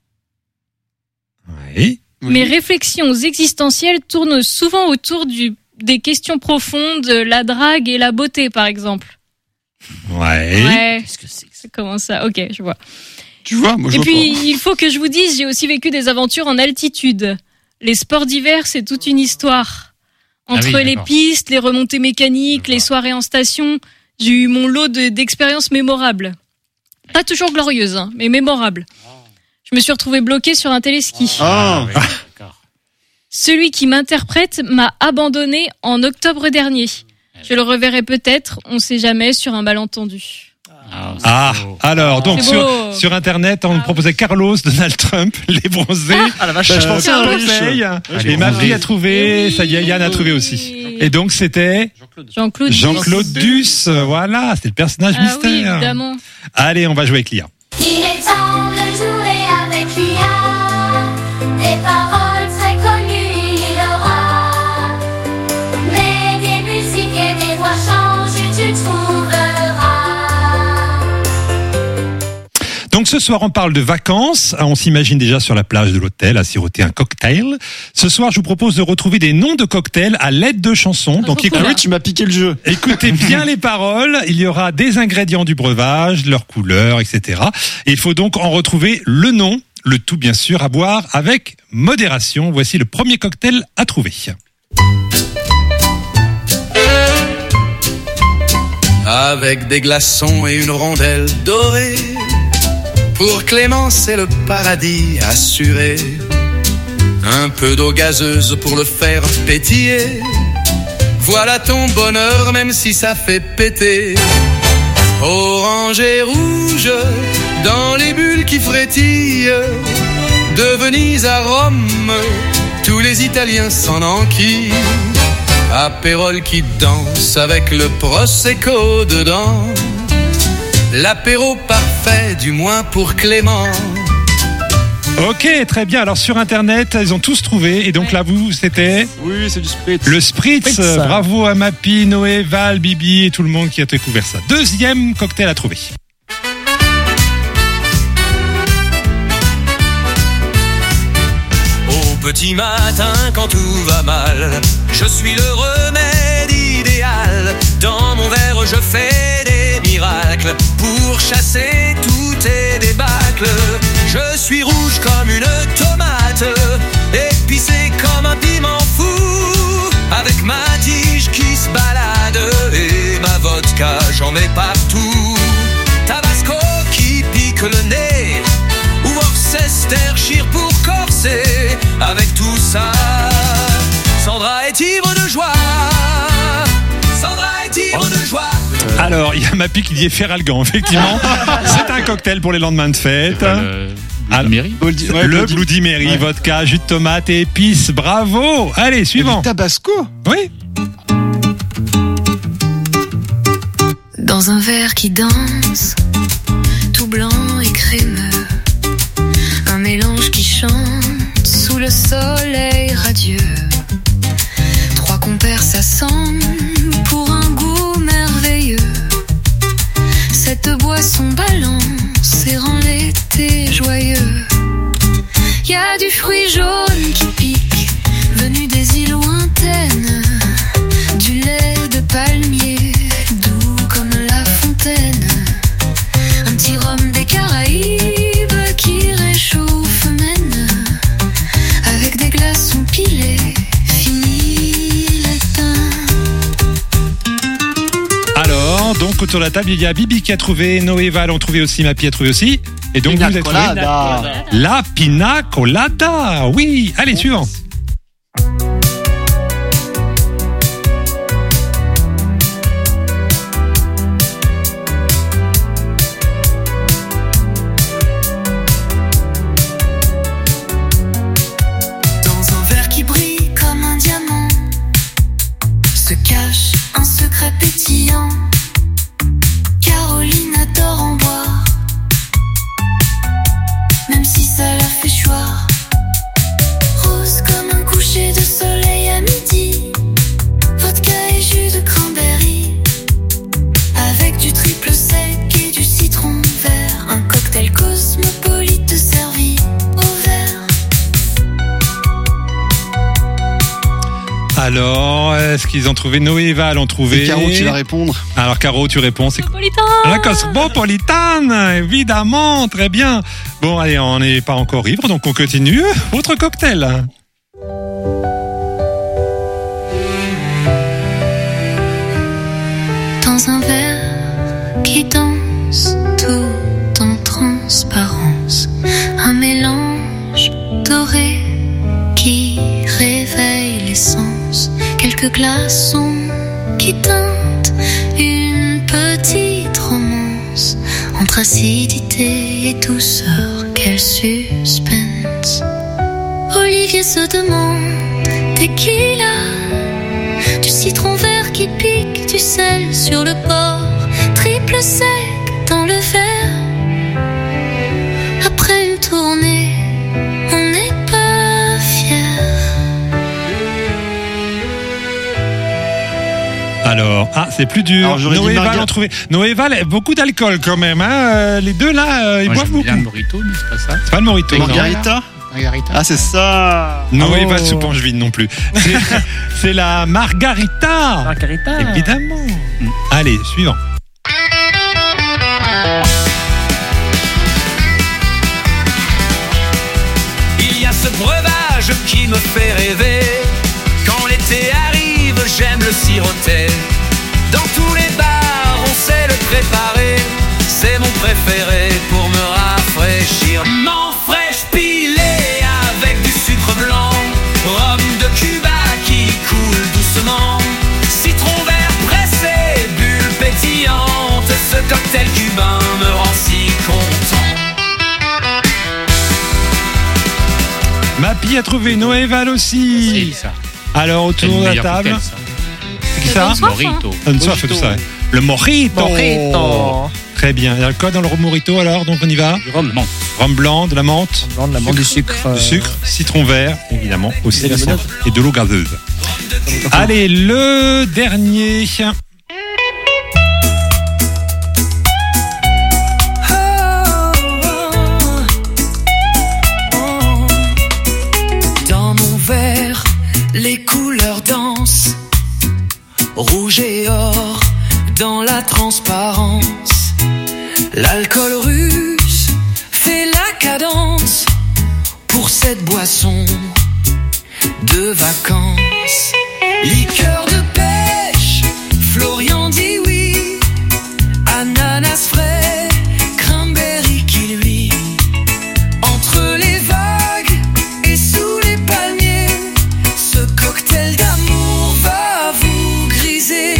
Oui. Mes réflexions existentielles tournent souvent autour des questions profondes, la drague et la beauté, par exemple. Ouais. Ouais, Qu'est-ce que c'est que ça? c'est comment ça? Ok, je vois. tu vois, moi je Et vois puis, pas. il faut que je vous dise, j'ai aussi vécu des aventures en altitude. Les sports d'hiver, c'est toute une histoire. Entre Ah oui, les d'accord. pistes, les remontées mécaniques, Je vois. les soirées en station, j'ai eu mon lot d'expériences mémorables. Pas toujours glorieuses, hein, mais mémorables. Je me suis retrouvée bloquée sur un téléski. Ah, oui, d'accord. Celui qui m'interprète m'a abandonné en octobre dernier. Je le reverrai peut-être, on sait jamais, sur un malentendu. Alors, donc C'est beau. sur Internet, on proposait Carlos, Donald Trump, les bronzés. ah la vache, Je je pensais à un riche. Popeye. les Et ma bronzés. fille a trouvé, Oui. ça y est, Yann a trouvé aussi. Oui. Et donc c'était Jean-Claude. Jean-Claude Duss, voilà, c'était le personnage Ah oui, mystère. évidemment. Allez, on va jouer avec Lia. Il est temps de jouer avec l'IA. Des paroles très connues il aura. Mais des musiques et des voix changent, tu trouveras. Donc ce soir, on parle de vacances. On s'imagine déjà sur la plage de l'hôtel à siroter un cocktail. Ce soir, je vous propose de retrouver des noms de cocktails à l'aide de chansons. Donc trop cool. Ah oui, tu m'as piqué le jeu. écoutez bien les paroles. Il y aura des ingrédients du breuvage, leur couleur, etc. Et il faut donc en retrouver le nom. Le tout, bien sûr, à boire avec modération. Voici le premier cocktail à trouver. Avec des glaçons et une rondelle dorée. Pour Clément, c'est le paradis assuré. Un peu d'eau gazeuse pour le faire pétiller. Voilà ton bonheur, même si ça fait péter. Orange et rouge, dans les bulles qui frétillent. De Venise à Rome, tous les Italiens s'en enquillent. Apérole qui danse avec le Prosecco dedans. L'apéro parfait, du moins pour Clément. Ok, très bien. Alors sur Internet, ils ont tous trouvé. Et donc là, vous, c'était Oui, c'est du spritz. le Spritz. Spritz. Bravo à Mappy, Noé, Val, Bibi et tout le monde qui a découvert ça. Deuxième cocktail à trouver. Au petit matin, quand tout va mal, je suis le remède idéal. Dans mon verre, je fais des miracles pour chasser tous tes débâcles. Je suis rouge comme une tomate, épicé comme un piment fou. Avec ma tige qui se balade et ma vodka, j'en mets partout. Tabasco qui pique le nez, ou Worcestershire pour corser. Avec tout ça, Sandra est ivre de joie. Sandra est ivre de joie. Alors, il y a Mappy qui dit Feralgan, effectivement. C'est un cocktail pour les lendemains de fête. Alors, Mairie. le Bloody Mary, vodka, jus de tomate et épices. Bravo. Allez, suivant. Tabasco. Oui. Dans un verre qui danse, tout blanc et crémeux, un mélange qui chante sous le soleil radieux. Trois compères s'assemblent pour un goût merveilleux. Cette boisson balance et rend l'été joyeux. Y a du fruit jaune qui pique, venu des îles lointaines, du lait de palmier, doux comme la fontaine, un petit rhum des Caraïbes qui réchauffe mène, avec des glaçons pilés, fini l'étain. Alors, donc autour de la table, il y a Bibi qui a trouvé, Noé et Val ont trouvé aussi, Mappy a trouvé aussi. Et donc Pina vous avez trouvé colada. la pina colada. Oui, allez, suivant. Dans un verre qui brille comme un diamant, se cache un secret pétillant. Caroline adore en boire, même si ça la fait choir. Rose comme un coucher de soleil à midi, vodka et jus de cranberry, avec du triple sec et du citron vert. Un cocktail cosmopolite servi au verre. Alors, est-ce qu'ils ont trouvé? Noé et Val ont trouvé. Et Caro, tu vas répondre. Alors, Caro, tu réponds. C'est Cosmopolitain. la Cosmopolitane, évidemment, très bien. Bon, allez, on n'est pas encore ivre, donc on continue. Autre cocktail. Dans un verre qui danse tout en transparence, un mélange quelques glaçons qui teintent une petite romance entre acidité et douceur. Quel suspense. Olivier se demande tequila, du citron vert qui pique, du sel sur le bord, triple sec dans le verre. Après une tournée, on n'est pas fiers. Alors, c'est plus dur. Alors, j'aurais dit Noé Val Marga- ont trouvé. Noé Val, beaucoup d'alcool quand même. Hein. Les deux là, ils Moi, boivent j'aime bien le beaucoup. Morito, mais c'est pas ça. C'est pas le Morito. non. Margarita. Margarita. Ah, c'est ça. Noé Oh. Val se penche vide non plus. C'est la Margarita. Margarita. Évidemment. Allez, suivant. Il y a ce breuvage qui me fait rêver. Quand l'été arrive, j'aime le siroter. Dans tous les bars, on sait le préparer. C'est mon préféré pour me rafraîchir. M'en fraîche pilé avec du sucre blanc. Rhum de Cuba qui coule doucement. Citron vert pressé, bulle pétillante. Ce cocktail cubain me rend si content. Mappy a trouvé, Noé Val aussi. C'est ça. Alors, C'est le autour de la meilleur table. cocktail, ça. C'est qui ça Bonne soif, Morito. Une soif, tout ça. Ouais. Le Mojito. Mojito. Très bien. Il y a quoi dans le Mojito alors? Donc on y va. Du rhum. Menthe. Rhum blanc, de la menthe, De la menthe, du sucre. du sucre, citron vert, évidemment, aussi Et la limonade. menthe, et de l'eau gazeuse. Allez, le dernier. Dans mon verre, les couleurs dansent, rouge et or dans la transparence. L'alcool russe fait la cadence pour cette boisson de vacances. Liqueur de pêche, Florian dit oui, ananas frais, cranberry kiwi. Entre les vagues et sous les palmiers, ce cocktail d'amour va vous griser.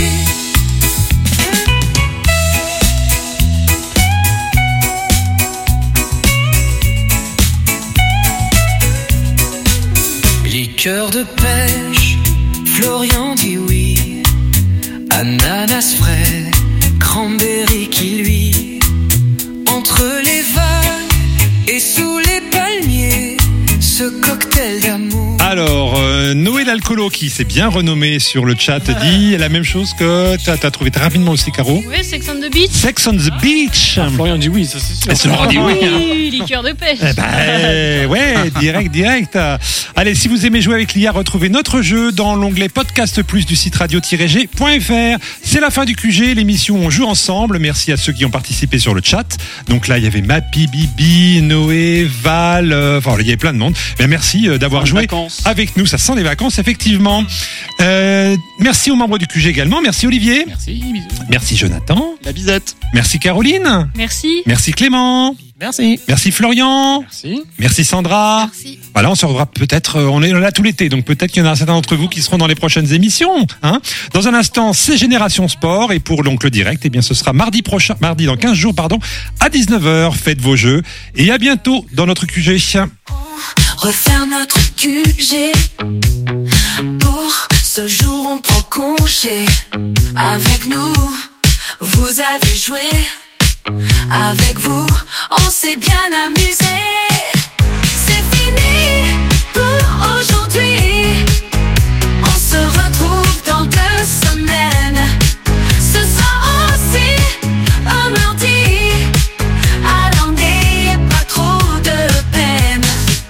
Liqueur de pêche, Florian dit oui, ananas frais, cranberry kiwi. Entre les vagues et sous les palmiers, ce cocktail d'amour. Alors, Noé l'alcoolo qui s'est bien renommé sur le chat dit la même chose que t'as trouvé très rapidement aussi, Caro. Oui, Sex on the Beach. Sex on the Beach. Florian dit oui, ça c'est sûr. Et c'est Laurent dit oui. Hein. Oui, liqueur de pêche. Eh ben, ouais, direct. Allez, si vous aimez jouer avec l'IA, retrouvez notre jeu dans l'onglet Podcast Plus du site radio-g.fr. C'est la fin du QG, l'émission On joue ensemble. Merci à ceux qui ont participé sur le chat. Donc là, il y avait Mappy, Bibi, Noé, Val, enfin, il y avait plein de monde. Mais merci d'avoir joué avec nous. Ça sent les vacances, effectivement. Merci aux membres du QG également. Merci Olivier. Merci, bisous. Merci Jonathan. La bisette. Merci Caroline. Merci. Merci Clément. Merci. Merci Florian. Merci. Merci Sandra. Merci. Voilà, on se reverra peut-être, on est là tout l'été, donc peut-être qu'il y en a certains d'entre vous qui seront dans les prochaines émissions. Hein. Dans un instant, c'est Génération Sport, et pour donc le direct, eh bien, ce sera mardi dans 15 jours, à 19h. Faites vos jeux, et à bientôt dans notre QG. Refaire notre QG. Pour ce jour, on prend congé. Avec nous, vous avez joué. Avec vous, on s'est bien amusé. C'est fini pour aujourd'hui. On se retrouve dans 2 semaines. Ce sera aussi un mardi. Alors n'ayez pas trop de peine.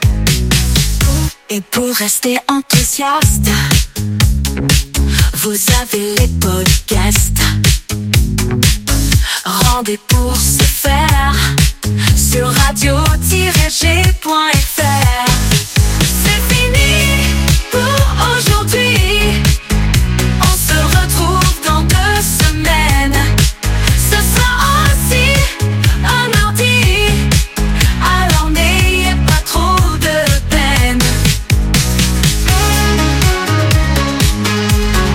Et pour rester enthousiaste, vous avez les podcasts. Rendez pour se faire sur radio-g.fr. C'est fini pour aujourd'hui. On se retrouve dans 2 semaines. Ce sera aussi un mardi. Alors n'ayez pas trop de peine.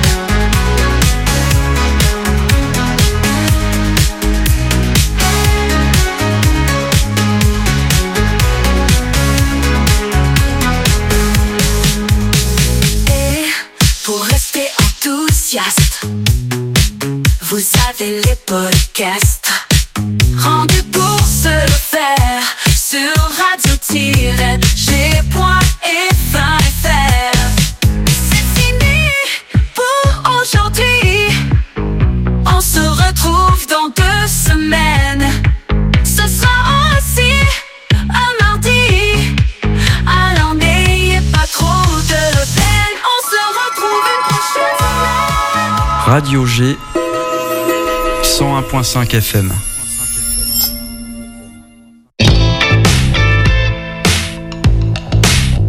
et les podcasts. Rendez pour se le faire sur radio-g.fr. C'est fini pour aujourd'hui. On se retrouve dans 2 semaines. Ce sera aussi un mardi. Alors n'ayez pas trop de peine. On se retrouve une prochaine semaine. Radio G 101.5 FM.